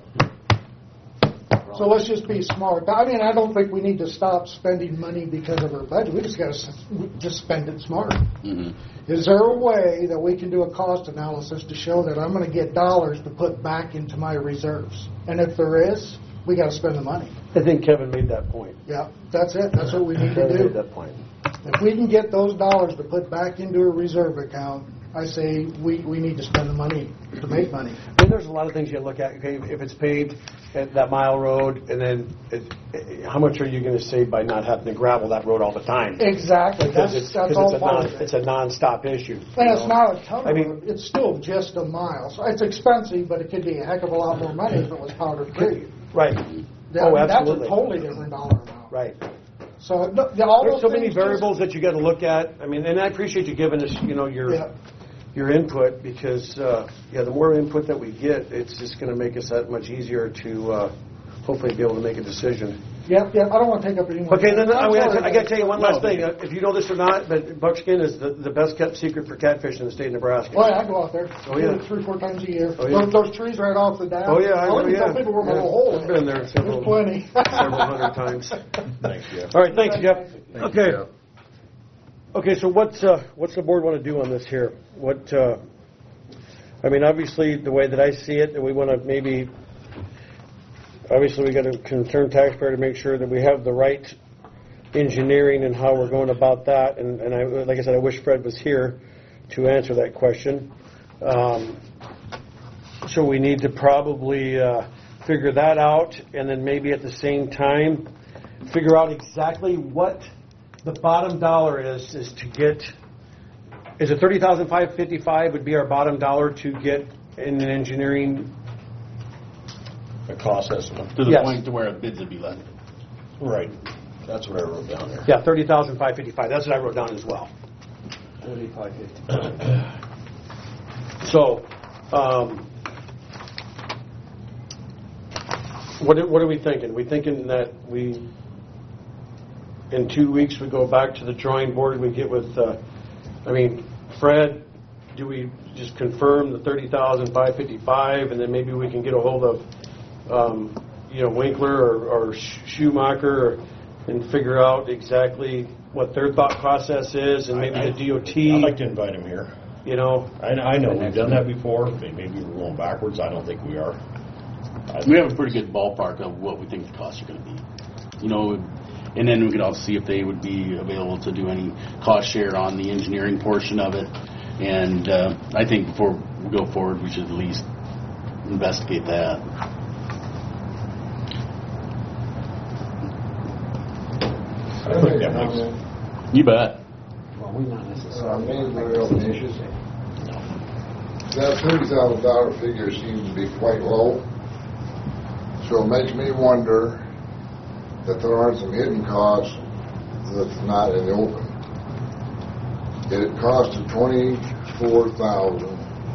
So let's just be smart. I mean, I don't think we need to stop spending money because of our budget. We just got to just spend it smart. Mm-hmm. Is there a way that we can do a cost analysis to show that I'm going to get dollars to put back into my reserves? And if there is, we got to spend the money. I think Kevin made that point. Yeah, that's it. That's what we need to do. Kevin made that point. If we can get those dollars to put back into a reserve account, I say we need to spend the money to make money. And there's a lot of things you look at. Okay, if it's paved at that mile road, and then how much are you going to save by not having to gravel that road all the time? Exactly. That's all part of it. It's a non-stop issue. And it's not a ton. It's still just a mile. So it's expensive, but it could be a heck of a lot more money if it was Powder Creek. Right. Absolutely. That's a totally different dollar amount. Right. So there's so many variables that you got to look at. I mean, and I appreciate you giving us, your input because, the more input that we get, it's just going to make us that much easier to hopefully be able to make a decision. Yep. I don't want to take up any more. Okay, then I got to tell you one last thing. If you know this or not, but Buckskin is the best kept secret for catfish in the state of Nebraska. Oh, yeah, I go out there 3-4 times a year. Oh, yeah. Those trees right off the dam. Oh, yeah. I even tell people where my little hole is. I've been there There's plenty. several hundred times. Thanks, Jeff. All right, thanks, Jeff. Thank Okay. you, Jeff. Okay, so what's the board want to do on this here? Obviously, the way that I see it, that we want to obviously we got to concern taxpayer to make sure that we have the right engineering and how we're going about that. And like I said, I wish Fred was here to answer that question. So we need to probably figure that out, and then maybe at the same time figure out exactly what the bottom dollar is to get Is it $30,555 would be our bottom dollar to get in an engineering? A cost estimate. To the Yes. point to where a bids would be let. Right. That's what I wrote down there. Yeah, $30,555. That's what I wrote down as well. 3550. So, what are we thinking? We thinking that we, in 2 weeks, we go back to the drawing board, we get with, Fred, do we just confirm the $30,555, and then maybe we can get a hold of, Winkler or Schumacher and figure out exactly what their thought process is, and maybe the DOT. I'd like to invite him here. You know, I know we've done that before. Maybe we're going backwards. I don't think we are. We have a pretty good ballpark of what we think the costs are going to be. And then we could also see if they would be available to do any cost share on the engineering portion of it. And I think before we go forward, we should at least investigate that. I think that makes sense. You bet. Well, we're not necessarily. That $30,000 figure seems to be quite low. So it makes me wonder that there aren't some hidden costs that's not in the open. It costed $24,000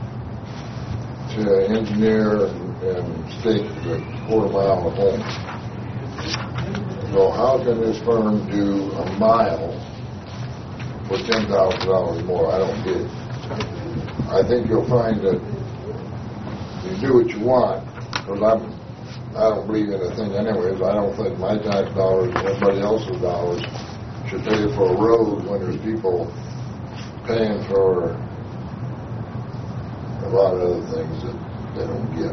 to engineer and stake the quarter-mile of home. So how can this firm do a mile for $10,000 more? I don't get it. I think you'll find that you do what you want, because I don't believe in a thing anyways. I don't think my tax dollars or anybody else's dollars should pay for a road when there's people paying for a lot of other things that they don't get.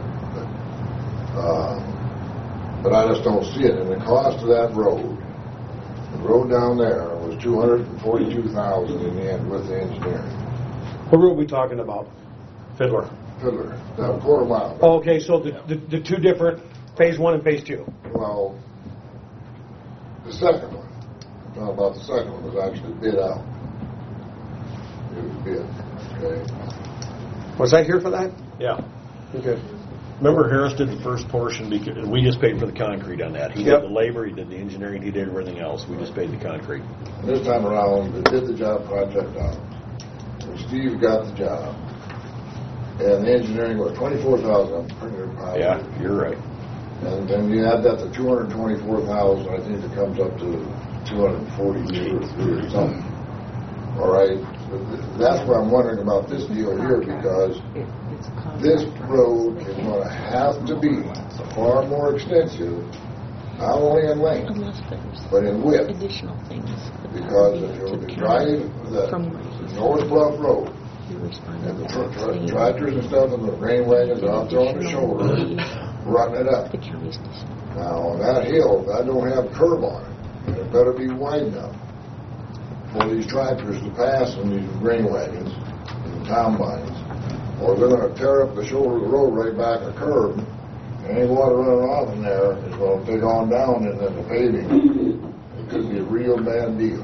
But I just don't see it. And the cost of that road, the road down there, was $242,000 in the end with the engineering. what road are we talking about? Fiddler. That quarter mile. Oh, okay, so the two different, phase 1 and phase 2. Well, the second one. I'm talking about the second one was actually bid out. It was bid. Okay. Was I here for that? Yeah. Okay. Remember, Harris did the first portion, because we just paid for the concrete on that. He did the labor, he did the engineering, he did everything else. We just paid the concrete. And this time around, they did the job project out. And Steve got the job. And the engineering was $24,000. I'm pretty positive. Yeah, you're right. And then you add that to $224,000, I think it comes up to $242 or something. All right? That's what I'm wondering about this deal here, because this road is going to have to be far more extensive, not only in length, but in width. Additional things. Because if you drive the North Bluff Road, and the tractors and stuff and the grain wagons are out there on the shoulder, rutting it up. Now, on that hill, that don't have curb on it, and it better be wide enough for these tractors to pass in these grain wagons and combines, or they're going to tear up the shoulder of the road right back a curb, and any water running off in there is going to take on down into the paving. It could be a real bad deal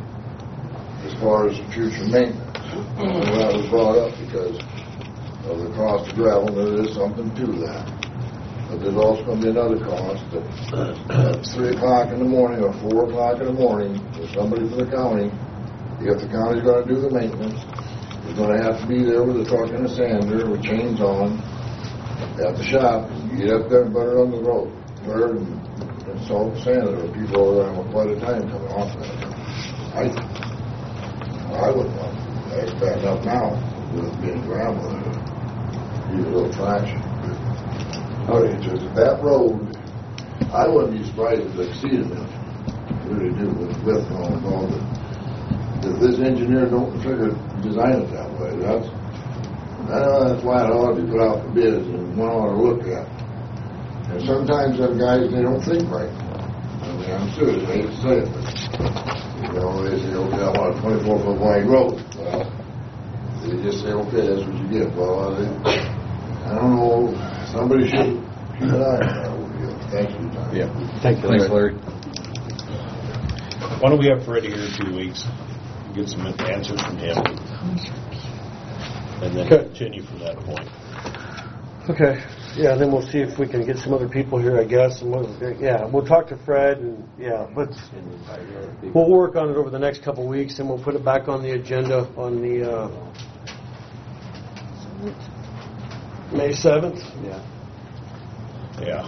as far as future maintenance. That was brought up because of the cost of gravel. There is something to that. But there's also going to be another cost at 3 o'clock in the morning or 4 o'clock in the morning, there's somebody from the county. If the county's going to do the maintenance, you're going to have to be there with a truck and a sander with chains on at the shop. You get up there and put it on the road. Dirt and salt and sand. There are people over there with quite a time coming off that. I wouldn't want to. It's bad enough now with being gravel and use a little traction. Okay, just that road, I wouldn't be surprised if it exceeded it. I really do with width and all that. If this engineer don't figure design it that way, that's why it ought to be put out for bids and one ought to look at. And sometimes them guys, they don't think right. I mean, I'm serious, I hate to say it, but they say, okay, I want a 24-foot wide road. Well, they just say, okay, that's what you get. Well, I don't know. Somebody should keep an eye on that. Thanks for your time. Yeah. Thanks, Larry. Why don't we have Freddie here in 2 weeks? get some answers from him, and then Okay. continue from that point. Okay, yeah, then we'll see if we can get some other people here, I guess, and we'll talk to Fred, and, we'll work on it over the next couple of weeks, and we'll put it back on the agenda on the, May 7th. Yeah.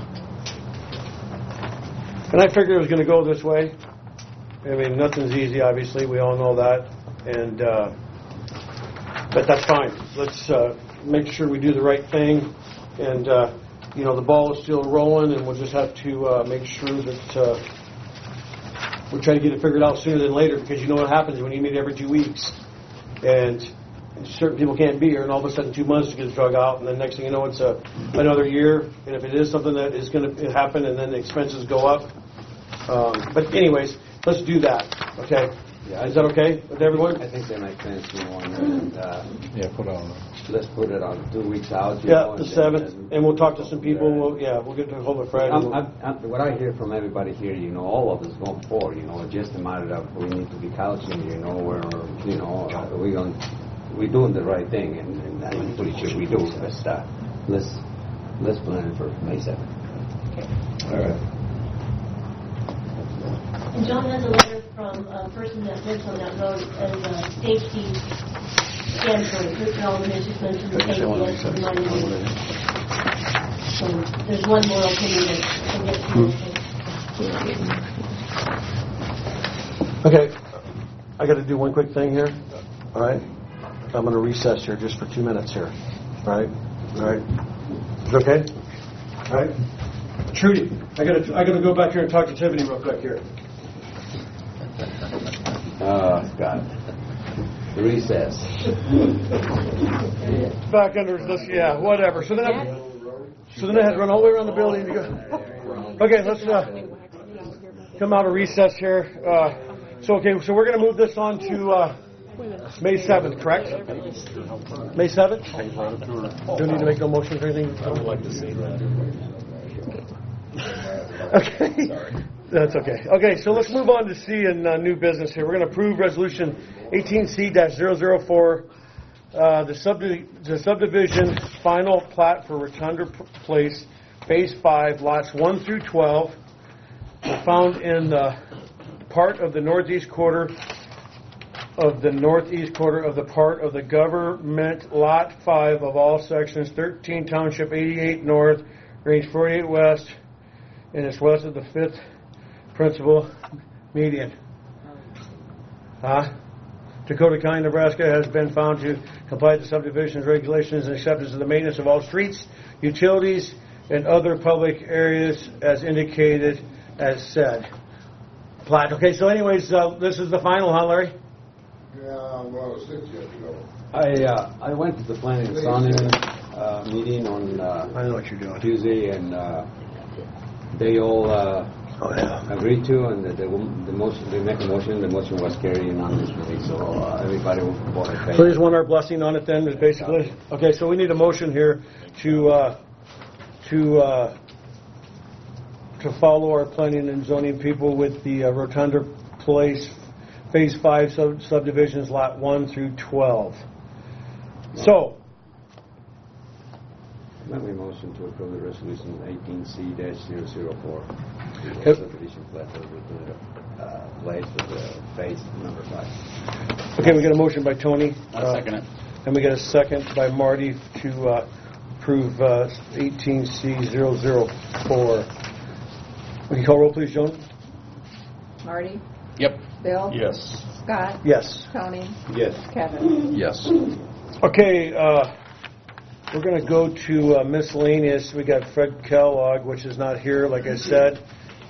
And I figured it was going to go this way. I mean, nothing's easy, obviously, we all know that, and, but that's fine. Let's, make sure we do the right thing. And, the ball is still rolling, and we'll just have to make sure that we'll try to get it figured out sooner than later, because you know what happens when you meet every 2 weeks. And certain people can't be here, and all of a sudden 2 months gets drug out, and then next thing you know, it's another year. And if it is something that is going to happen, and then the expenses go up. But anyways, let's do that, okay? Yeah, is that okay with everyone? I think that makes sense, put on. Let's put it on 2 weeks out. The 7th, and we'll talk to some people. We'll get to hold of Fred. What I hear from everybody here, all of us going forward, it's just a matter of we need to be couching, we're doing the right thing, and I'm pretty sure we do. But let's plan it for May 7th. Okay. All right. And John has a letter from a person that lives on that road as a safety standpoint. Mr. Alden has just mentioned the safety as the money. So there's one more opinion that can get to. Okay, I got to do one quick thing here. All right, I'm going to recess here just for 2 minutes here. All right. Is it okay? All right. Trudy, I got to go back here and talk to Tiffany real quick here. God. Recess. Back under this, whatever. So then I had to run all the way around the building to go. Okay, let's come out of recess here. So we're going to move this on to May 7th, correct? May 7th? Do you need to make no motion or anything? I would like to see that. Okay. Sorry. That's okay. Okay, so let's move on to C in new business here. We're going to approve Resolution 18C-004, the subdivision final plat for Rotunda Place, Phase 5, lots 1 through 12. They're found in the part of the northeast quarter of the part of the government Lot 5 of all sections, 13 Township 88 North, Range 48 West, and it's west of the 5th principal median. Dakota County, Nebraska has been found to comply with the subdivision's regulations and acceptance of the maintenance of all streets, utilities, and other public areas as indicated as said. Plat. Okay, so anyways, this is the final, huh, Larry? Yeah, well, 6 years ago. I went to the planning and zoning meeting on I know what you're doing. Tuesday, and they all agreed to, and they make a motion. The motion was carried unanimously, so everybody voted favor. So you just want our blessing on it then, basically? Okay, so we need a motion here to follow our planning and zoning people with the Rotunda Place Phase 5 subdivisions, Lot 1 through 12. So, let me motion to approve the resolution 18C-004. Yep. Subdivision plat for Rotunda Place with the phase number 5. Okay, we got a motion by Tony. I'll second it. And we got a second by Marty to approve 18C-004. Will you call roll, please, Joan? Marty? Yep. Bill? Yes. Scott? Yes. Tony? Yes. Kevin? Yes. Okay, we're going to go to miscellaneous. We got Fred Kellogg, which is not here, like I said.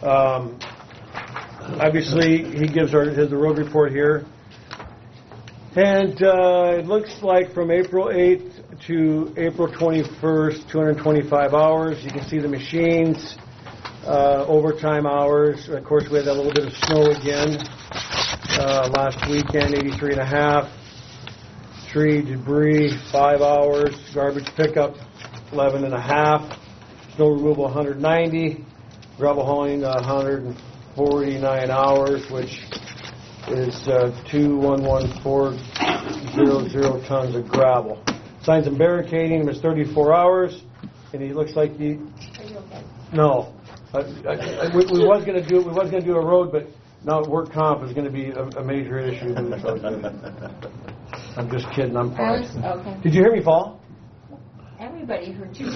Obviously, he gives the road report here. And it looks like from April 8th to April 21st, 225 hours. You can see the machines, overtime hours. Of course, we had a little bit of snow again last weekend, 83.5. Tree debris, 5 hours. Garbage pickup, 11.5. Snow removal, 190. Gravel hauling, 149 hours, which is 211,400 tons of gravel. Signs and barricading was 34 hours, and he looks like he. Are you okay? No, we was going to do a road, but now work comp is going to be a major issue. I'm just kidding. I'm fine. Okay. Did you hear me fall? Everybody heard you.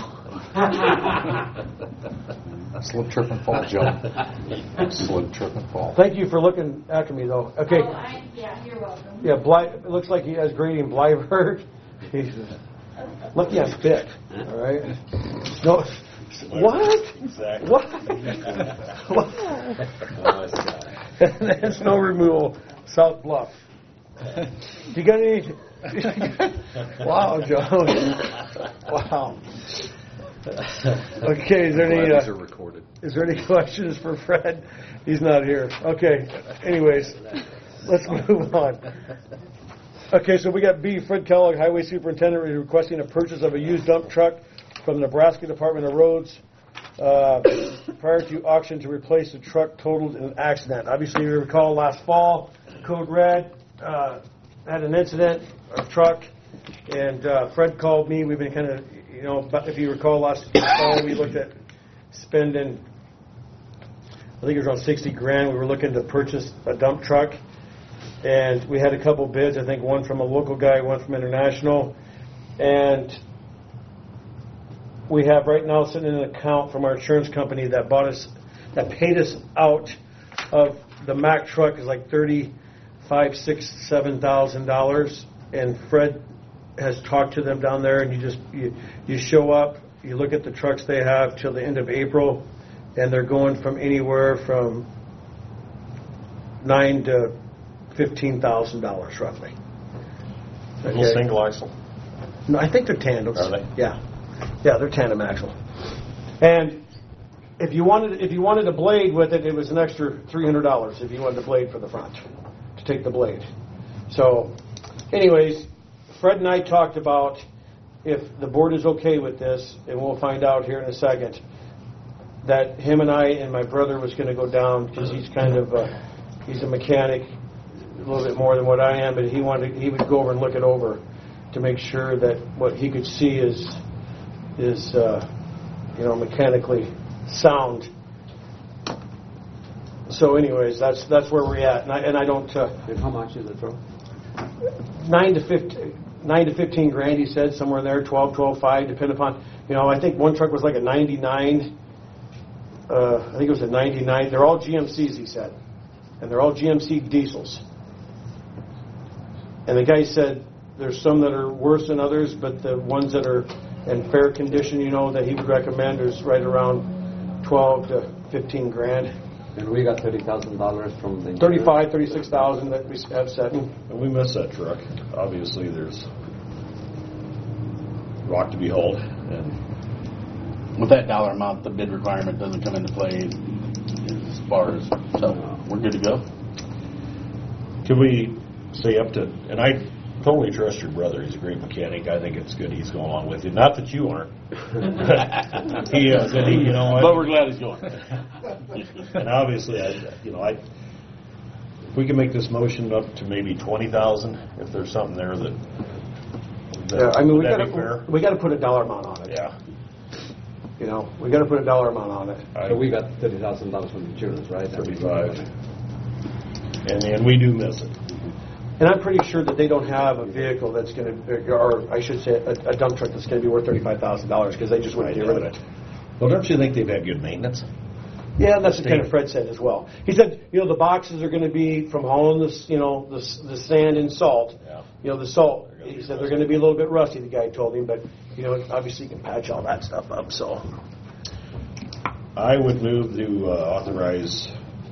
Slip, trip, and fall, Joe. Slip, trip, and fall. Thank you for looking after me, though. Okay. Yeah, you're welcome. Yeah, it looks like he has grading Blyberg. Lucky I spit. All right. No. What? Exactly. What? What? And then snow removal, South Bluff. You got any? Wow, Joe. Wow. Okay, is there any? These are recorded. Is there any questions for Fred? He's not here. Okay. Anyways, let's move on. Okay, so we got B. Fred Kellogg, Highway Superintendent, requesting a purchase of a used dump truck from the Nebraska Department of Roads prior to auction to replace the truck totaled in an accident. Obviously, you recall last fall, Code Red had an incident, a truck, and Fred called me. We've been kind of, if you recall last fall, we looked at spending, I think it was around $60,000. We were looking to purchase a dump truck, and we had a couple bids. I think one from a local guy, one from international, and we have right now sitting in an account from our insurance company that paid us out of the Mack truck is like $7,000, and Fred has talked to them down there, and you show up, you look at the trucks they have till the end of April, and they're going from anywhere from $9,000 to $15,000 roughly. Little single axle. No, I think they're tandems. Are they? Yeah, they're tandem axle. And if you wanted a blade with it, it was an extra $300 if you wanted a blade for the front to take the blade. So, anyways, Fred and I talked about if the board is okay with this, and we'll find out here in a second, that him and I and my brother was going to go down because he's he's a mechanic, a little bit more than what I am, but he would go over and look it over to make sure that what he could see is mechanically sound. So, anyways, that's where we're at, and I don't. And how much is the truck? $9,000 to $15,000, he said, somewhere there, 12.5, depending upon. I think one truck was like a 99. I think it was a 99. They're all GMCs, he said, and they're all GMC diesels. And the guy said there's some that are worse than others, but the ones that are in fair condition, that he would recommend is right around 12 to 15 grand. And we got $30,000 from the 35, 36,000 that we have set. And we missed that truck. Obviously, there's rock to be hauled, and with that dollar amount, the bid requirement doesn't come into play as far as, so we're good to go. Can we say up to, and I totally trust your brother. He's a great mechanic. I think it's good he's going along with you. Not that you aren't. He is, and he, but we're glad he's going. And obviously, if we can make this motion up to maybe 20,000, if there's something there that we got to put a dollar amount on it. Yeah. We got to put a dollar amount on it. So we got $30,000 from insurance, right? 35. And we do miss it. And I'm pretty sure that they don't have a vehicle that's going to, or I should say, a dump truck that's going to be worth $35,000 because they just wouldn't get rid of it. Well, don't you think they've had good maintenance? Yeah, and that's what kind of Fred said as well. He said, the boxes are going to be from hauling the sand and salt. Yeah. The salt. He said they're going to be a little bit rusty. The guy told him, but obviously you can patch all that stuff up. So, I would move to authorize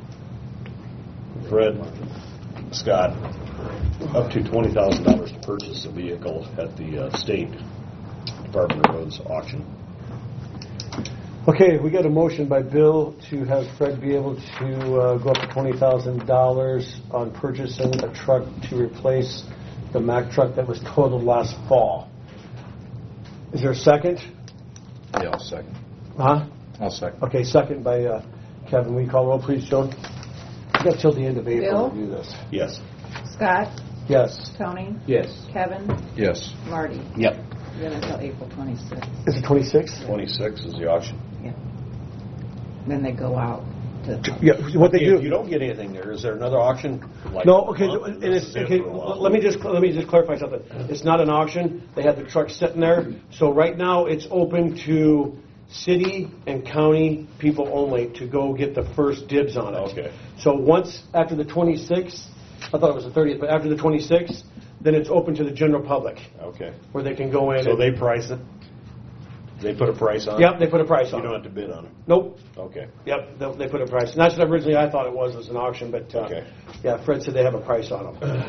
Fred Scott up to $20,000 to purchase a vehicle at the State Department of Roads auction. Okay, we got a motion by Bill to have Fred be able to go up to $20,000 on purchasing a truck to replace the Mack truck that was totaled last fall. Is there a second? Yeah, I'll second. Huh? I'll second. Okay, second by Kevin. Will you call roll, please, Joan? got till the end of April Bill? to do this. Yes. Scott? Yes. Tony? Yes. Kevin? Yes. Marty? Yep. Then until April 26th. Is it 26? 26 is the auction. Then they go out to... Yeah, what they do. If you don't get anything there, is there another auction? Like No, okay, a month, and this it's, is it okay, for a while? let me just clarify something. It's not an auction, they have the truck sitting there, so right now it's open to city and county people only to go get the first dibs on it. Okay. So once, after the 26th, I thought it was the 30th, but after the 26th, then it's open to the general public, Okay. where they can go in. So and- they price it? They put a price on it? Yep, they put a price on You it. don't have to bid on it? Nope. Okay. Yep, they put a price. And that's what originally I thought it was an auction, but, Okay. yeah, Fred said they have a price on them.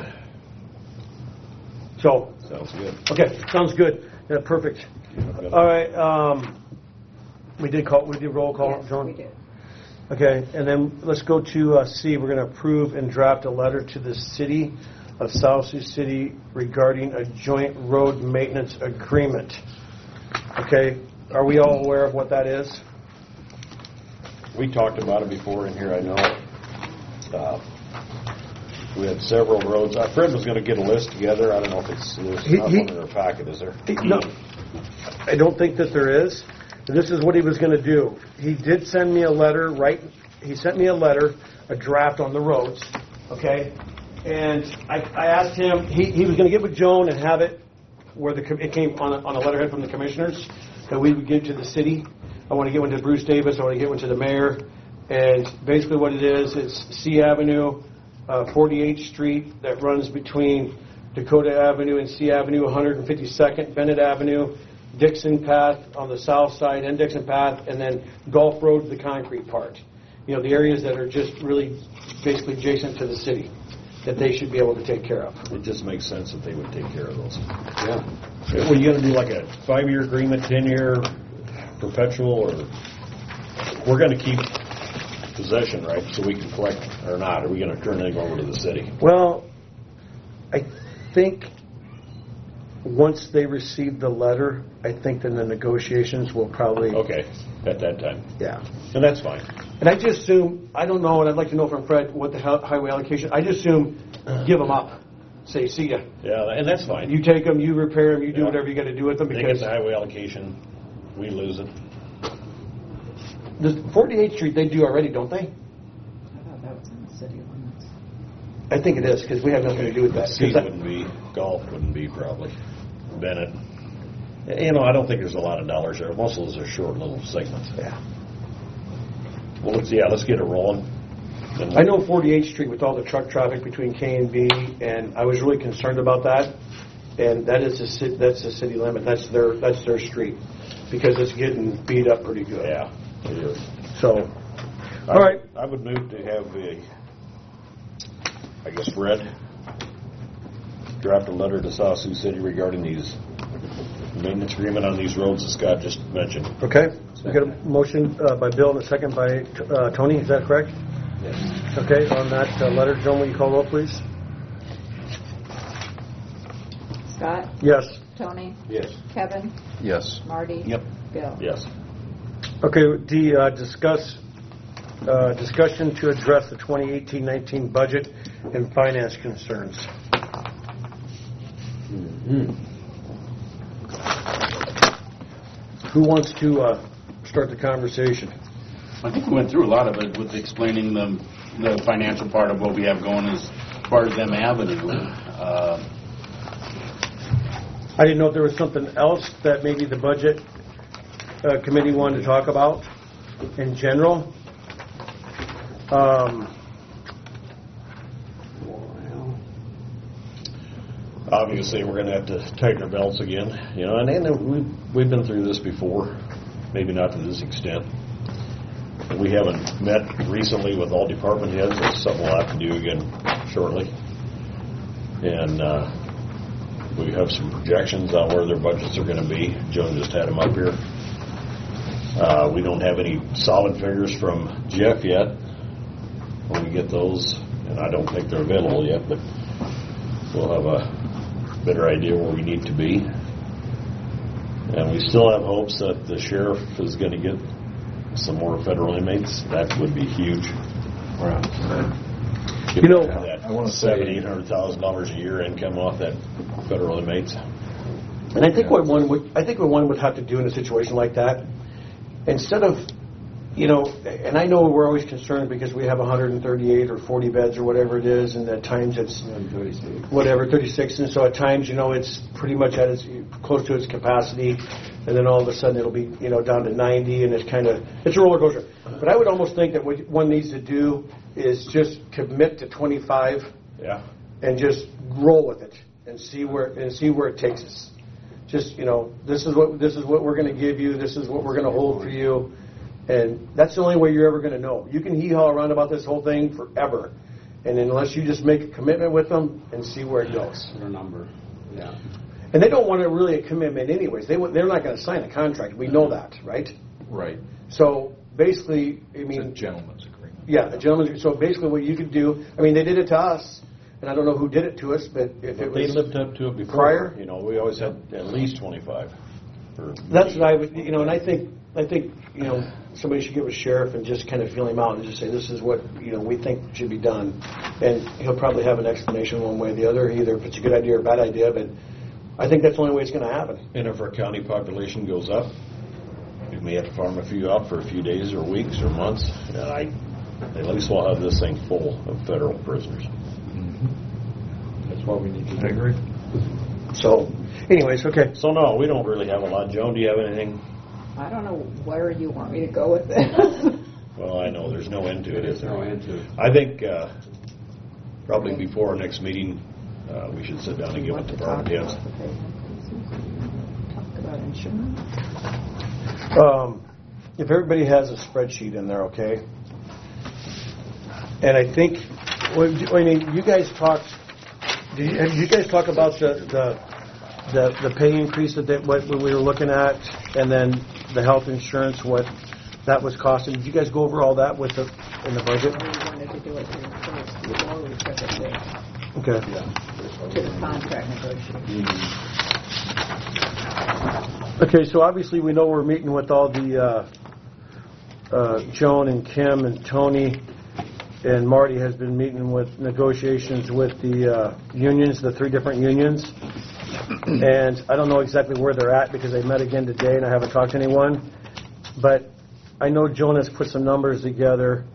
So, Sounds good. okay, sounds good. Yeah, perfect. All right, we did roll call, Yes, John? we did. Okay, and then let's go to C. We're going to approve and draft a letter to the city of South Sioux City regarding a joint road maintenance agreement. Okay, are we all aware of what that is? We talked about it before in here, I know. We had several roads. Fred was going to get a list together. I don't know if it's not one in our packet, is there? No, I don't think that there is. This is what he was going to do. He did send me a letter, right? He sent me a letter, a draft on the roads, okay? And I asked him, he was going to get with Joan and have it where it came on a letterhead from the commissioners that we would give to the city. I want to get one to Bruce Davis. I want to get one to the mayor. And basically what it is, it's C Avenue, 48th Street that runs between Dakota Avenue and C Avenue, 152nd, Bennett Avenue, Dixon Path on the south side and Dixon Path, and then Gulf Road, the concrete part. You know, the areas that are just really basically adjacent to the city that they should be able to take care of. It just makes sense that they would take care of those. Yeah. Were you going to do like a 5-year agreement, 10-year, perpetual, or we're going to keep possession, right, so we can collect or not? Are we going to turn anything over to the city? Well, I think once they receive the letter, I think then the negotiations will probably... Okay, at that time. Yeah. And that's fine. And I just assume, I don't know, and I'd like to know from Fred what the highway allocation, I just assume give them up. Say, see ya. Yeah, and that's fine. You take them, you repair them, you do Yeah. whatever you got to do with them They get because... the highway allocation, we lose it. The 48th Street they do already, don't they? I thought that was in the city limits. I think it is because we have nothing to do with that. C wouldn't be, Golf wouldn't be probably, Bennett. You know, I don't think there's a lot of dollars there. Most of those are short little segments. Yeah. Well, let's get it rolling. And I know 48th Street with all the truck traffic between K and B, and I was really concerned about that. And that's the city limit. That's their street because it's getting beat up pretty good. Yeah, it is. So, all right. I would move to have Fred draft a letter to South Sioux City regarding these maintenance agreement on these roads that Scott just mentioned. Okay. We got a motion by Bill and a second by Tony. Is that correct? Yes. Okay. On that letter, Joan, will you call roll, please? Scott? Yes. Tony? Yes. Kevin? Yes. Marty? Yep. Bill? Yes. Okay. D, discussion to address the 2018-19 budget and finance concerns. Who wants to start the conversation? I think we went through a lot of it with explaining the financial part of what we have going as far as them Avenue. I didn't know if there was something else that maybe the budget committee wanted to talk about in general. Obviously, we're going to have to tighten our belts again, you know, and we've been through this before, maybe not to this extent. We haven't met recently with all department heads. That's something we'll have to do again shortly. And we have some projections on where their budgets are going to be. Joan just had them up here. We don't have any solid figures from Jeff yet. When we get those, and I don't think they're available yet, but we'll have a better idea where we need to be. And we still have hopes that the sheriff is going to get some more federal inmates. That would be huge. You know, that I wanna say- $700,000 a year income off that federal inmates. And I think what one would have to do in a situation like that, instead of, and I know we're always concerned because we have 138 or 40 beds or whatever it is, and at times it's 36, and so at times, it's pretty much at its close to its capacity, and then all of a sudden it'll be, down to 90, and it's a roller coaster. But I would almost think that what one needs to do is just commit to 25, and just roll with it and see where it takes us. Just this is what we're going to give you. This is what we're going to hold for you. And that's the only way you're ever going to know. You can hee-haw around about this whole thing forever. And unless you just make a commitment with them and see where it goes. Their number. Yeah. And they don't want really a commitment anyways. They're not going to sign a contract. We know that, right? Right. So basically, It's a gentleman's agreement. Yeah, a gentleman's. So basically what you could do, they did it to us. And I don't know who did it to us, but if it was... They lived up to it before. Prior? We always had at least 25. That's what I would, and I think, somebody should give a sheriff and just kind of feel him out and just say, this is what, we think should be done. And he'll probably have an explanation one way or the other, either if it's a good idea or a bad idea, but I think that's the only way it's going to happen. And if our county population goes up, we may have to farm a few out for a few days or weeks or months. And at least we'll have this thing full of federal prisoners. That's what we need to do. I agree. So, anyways, okay. So, no, we don't really have a lot. Joan, do you have anything? I don't know where you want me to go with this. Well, I know there's no end to it, is there? No end to it. I think probably before our next meeting, we should sit down and get with the department heads. Talk about insurance. If everybody has a spreadsheet in there, okay? And I think, you guys talked. Did you guys talk about the pay increase what we were looking at, and then the health insurance, what that was costing? Did you guys go over all that in the budget? We wanted to do it here first before we took it there. Okay. To the contract negotiation. Okay, so obviously we know we're meeting with all the Joan and Kim and Tony. And Marty has been meeting with negotiations with the unions, the 3 different unions. And I don't know exactly where they're at because they met again today and I haven't talked to anyone. But I know Joan has put some numbers together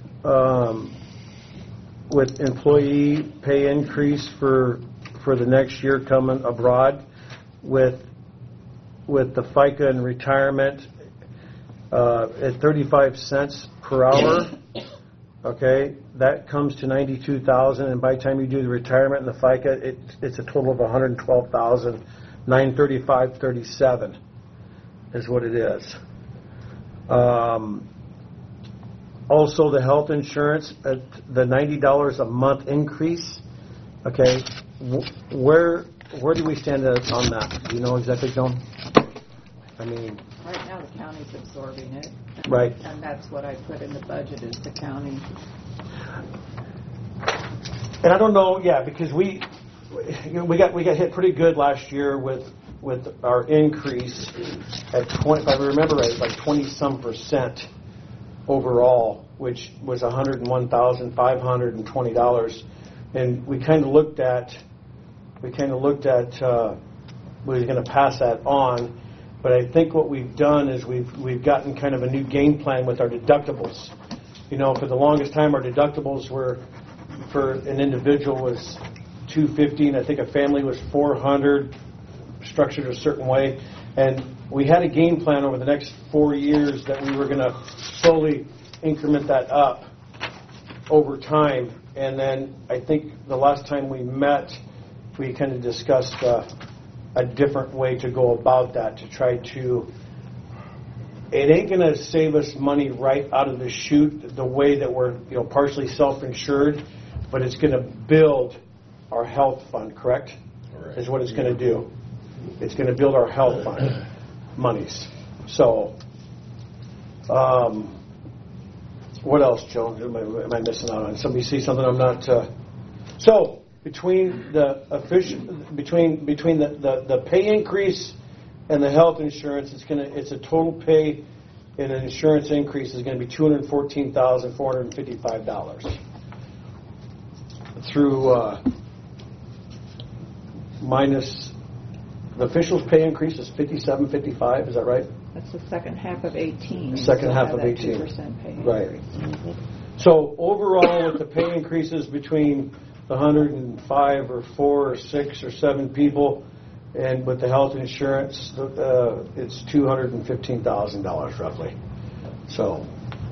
with employee pay increase for the next year coming abroad with the FICA and retirement at 35 cents per hour. Okay, that comes to $92,000, and by the time you do the retirement and the FICA, it's a total of $112,935.37 is what it is. Also, the health insurance at the $90 a month increase. Okay, where do we stand on that? Do you know exactly, Joan? Right now, the county's absorbing it. Right. And that's what I put in the budget is the county. And I don't know, because we got hit pretty good last year with our increase at 20. If I remember right, it's like 20% overall, which was $101,520. And we kind of looked at we were going to pass that on. But I think what we've done is we've gotten kind of a new game plan with our deductibles. For the longest time, our deductibles were for an individual was $250, and I think a family was $400, structured a certain way. And we had a game plan over the next 4 years that we were going to slowly increment that up over time. And then I think the last time we met, we kind of discussed a different way to go about that to try to. It ain't going to save us money right out of the chute the way that we're partially self-insured, but it's going to build our health fund, correct? Right. Is what it's going to do. It's going to build our health fund monies. So, what else, Joan? Am I missing out on? Somebody see something I'm not? So. Between the pay increase and the health insurance, it's a total pay and an insurance increase is going to be $214,455. through minus the officials' pay increase is 57.55. Is that right? That's the second half of 18. Second half of 18. 2% pay Right. increase. So overall, with the pay increases between the 105 or 4 or 6 or 7 people, and with the health insurance, it's $215,000 roughly. So,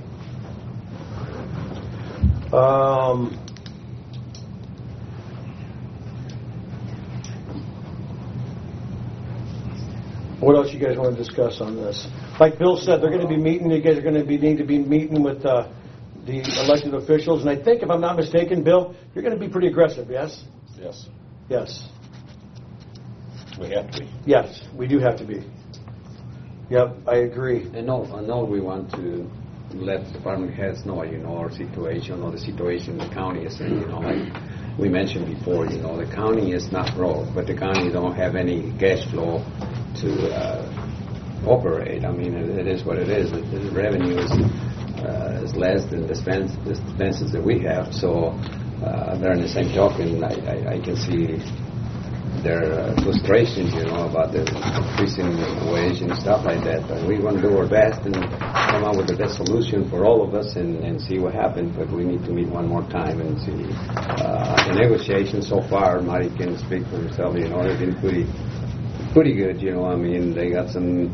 what else you guys want to discuss on this? Like Bill said, they're going to be meeting. You guys are going to need to be meeting with the elected officials, and I think, if I'm not mistaken, Bill, you're going to be pretty aggressive. Yes. Yes. Yes. We have to be. Yes, we do have to be. Yep, I agree. And all we want to let the department heads know, our situation, or the situation the county is in, like we mentioned before, the county is not broke, but the county don't have any cash flow to operate. I mean, it is what it is. The revenue is less than the expenses that we have. So, they're in the same token. I can see their frustrations, about the increasing wage and stuff like that. But we want to do our best and come up with the best solution for all of us and see what happens. But we need to meet one more time and see. The negotiations so far, Marty can speak for himself. They've been pretty good. I mean, they got some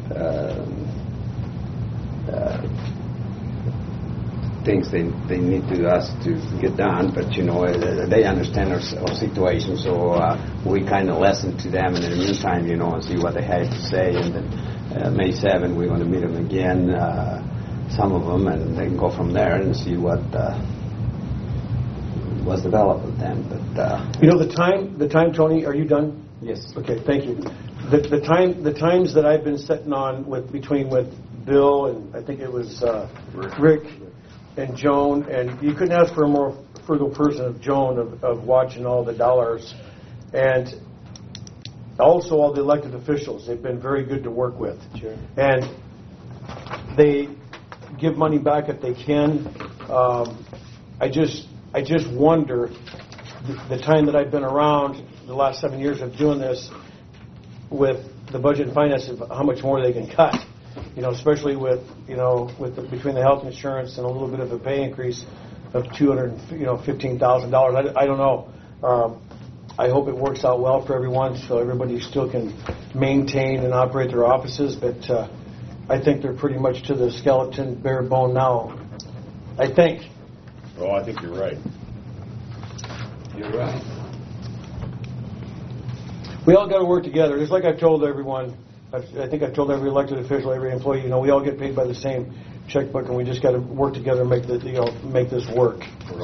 things they need us to get done, but they understand our situation, so we kind of listen to them, and in the meantime, and see what they have to say. And then May 7th, we're going to meet them again, some of them, and they can go from there and see what was developed with them. But the time, Tony, are you done? Yes. Okay, thank you. The times that I've been sitting on with Bill and I think it was Rick and Joan, and you couldn't ask for a more frugal person of Joan of watching all the dollars, and also all the elected officials. They've been very good to work with. Sure. And they give money back if they can. I just wonder, the time that I've been around, the last 7 years of doing this with the budget and finance, how much more they can cut. Especially with between the health insurance and a little bit of a pay increase of $15,000. I don't know. I hope it works out well for everyone, so everybody still can maintain and operate their offices. But I think they're pretty much to the skeleton, bare bone now. I think. Oh, I think you're right. You're right. We all got to work together. Just like I've told everyone. I think I've told every elected official, every employee, we all get paid by the same checkbook, and we just got to work together and make this work.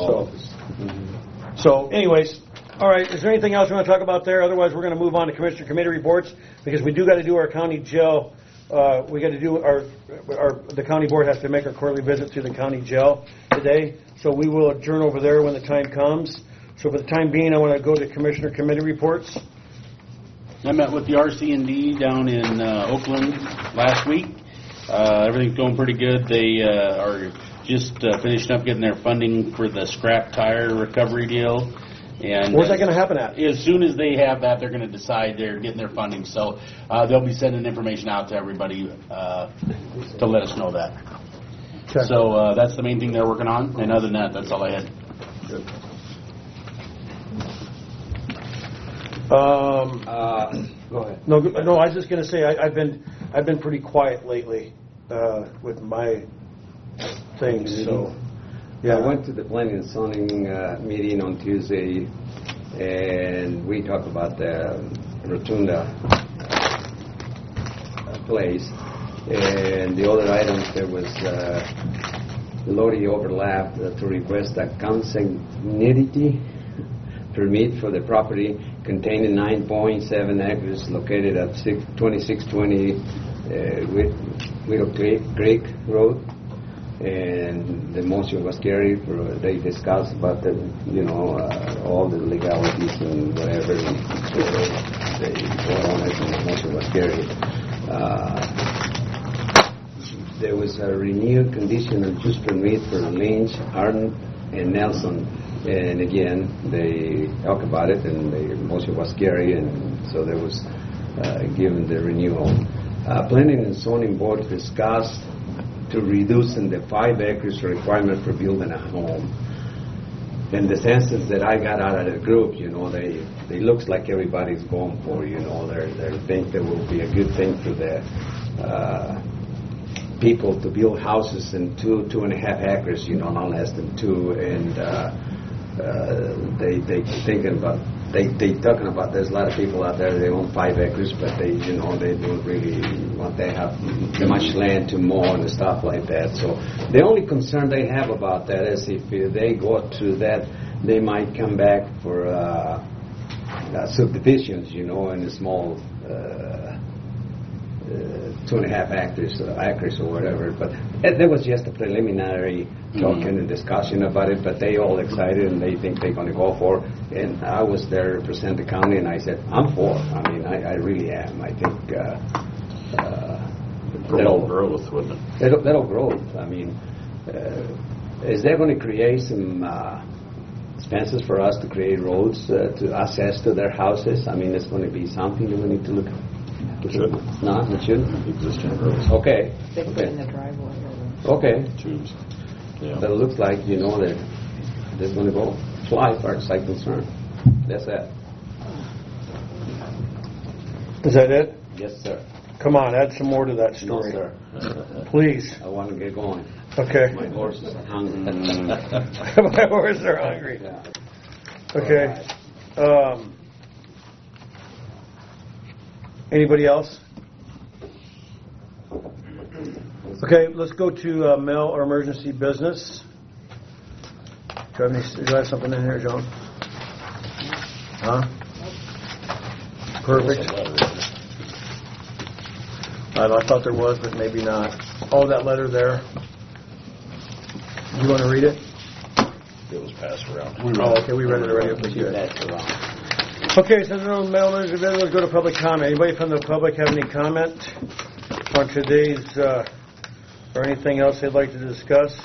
So, anyways, all right. Is there anything else you want to talk about there? Otherwise, we're going to move on to Commissioner Committee reports, because we do got to do our county jail. We got to do the county board has to make our quarterly visit to the county jail today. So we will adjourn over there when the time comes. So for the time being, I want to go to Commissioner Committee reports. I met with the RC&D down in Oakland last week. Everything's going pretty good. They are just finishing up getting their funding for the scrap tire recovery deal. And where's that going to happen at? As soon as they have that, they're going to decide they're getting their funding. So they'll be sending information out to everybody to let us know that. Okay. So that's the main thing they're working on. And other than that, that's all I had. Good. Go ahead. No, I was just going to say I've been pretty quiet lately with my things. So, yeah. I went to the planning and zoning meeting on Tuesday, and we talked about the Rotunda place, and the other items. There was Lodi overlap to request a consanguinity permit for the property containing 9.7 acres located at 2620 Widow Creek Road, and the motion was carried. They discussed about the all the legalities and whatever. And they voted on it, and the motion was carried. There was a renewed conditional use permit for Lynch, Arden, and Nelson. And again, they talked about it, and the motion was carried, and so there was given the renewal. Planning and Zoning Board discussed to reducing the 5 acres requirement for building a home. And the census that I got out of the group, they looks like everybody's going for, they think that will be a good thing for the people to build houses in 2.5 acres, not less than 2, and they talking about there's a lot of people out there, they own 5 acres, but they don't really want to have much land to mow and stuff like that. So the only concern they have about that is if they go through that, they might come back for subdivisions, in a small 2.5 acres or whatever. But there was just a preliminary talking and discussion about it, but they all excited and they think they're going to go for it. And I was there to represent the county, and I said, I'm for it. I mean, I really am. I think that'll growth, wouldn't it? That'll grow. I mean, is that going to create some expenses for us to create roads to access to their houses? I mean, it's going to be something that we need to look at. It shouldn't. No, it shouldn't. Existing roads. Okay. They put in the driveway. Okay. Tubes. Yeah. But it looks like, that they're going to go fly as far as I'm concerned. That's that. Is that it? Yes, sir. Come on, add some more to that No, story. sir. Please. I want to get going. Okay. My horses are hungry. My horses are hungry. Yeah. Okay. Anybody else? Okay, let's go to mail or emergency business. Do you have something in here, John? Huh? Perfect. I thought there was, but maybe not. Oh, that letter there. You want to read it? It was passed around. Oh, okay, we read it already. Okay, so no mail or emergency business. Let's go to public comment. Anybody from the public have any comment on today's or anything else they'd like to discuss?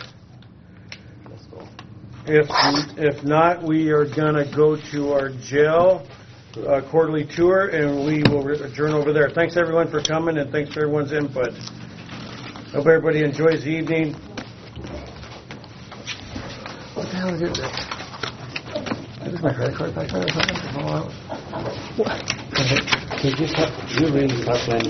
If not, we are going to go to our jail quarterly tour, and we will adjourn over there. Thanks, everyone, for coming, and thanks for everyone's input. Hope everybody enjoys the evening. What the hell is this? Is my credit card back there or something? What? You really start planning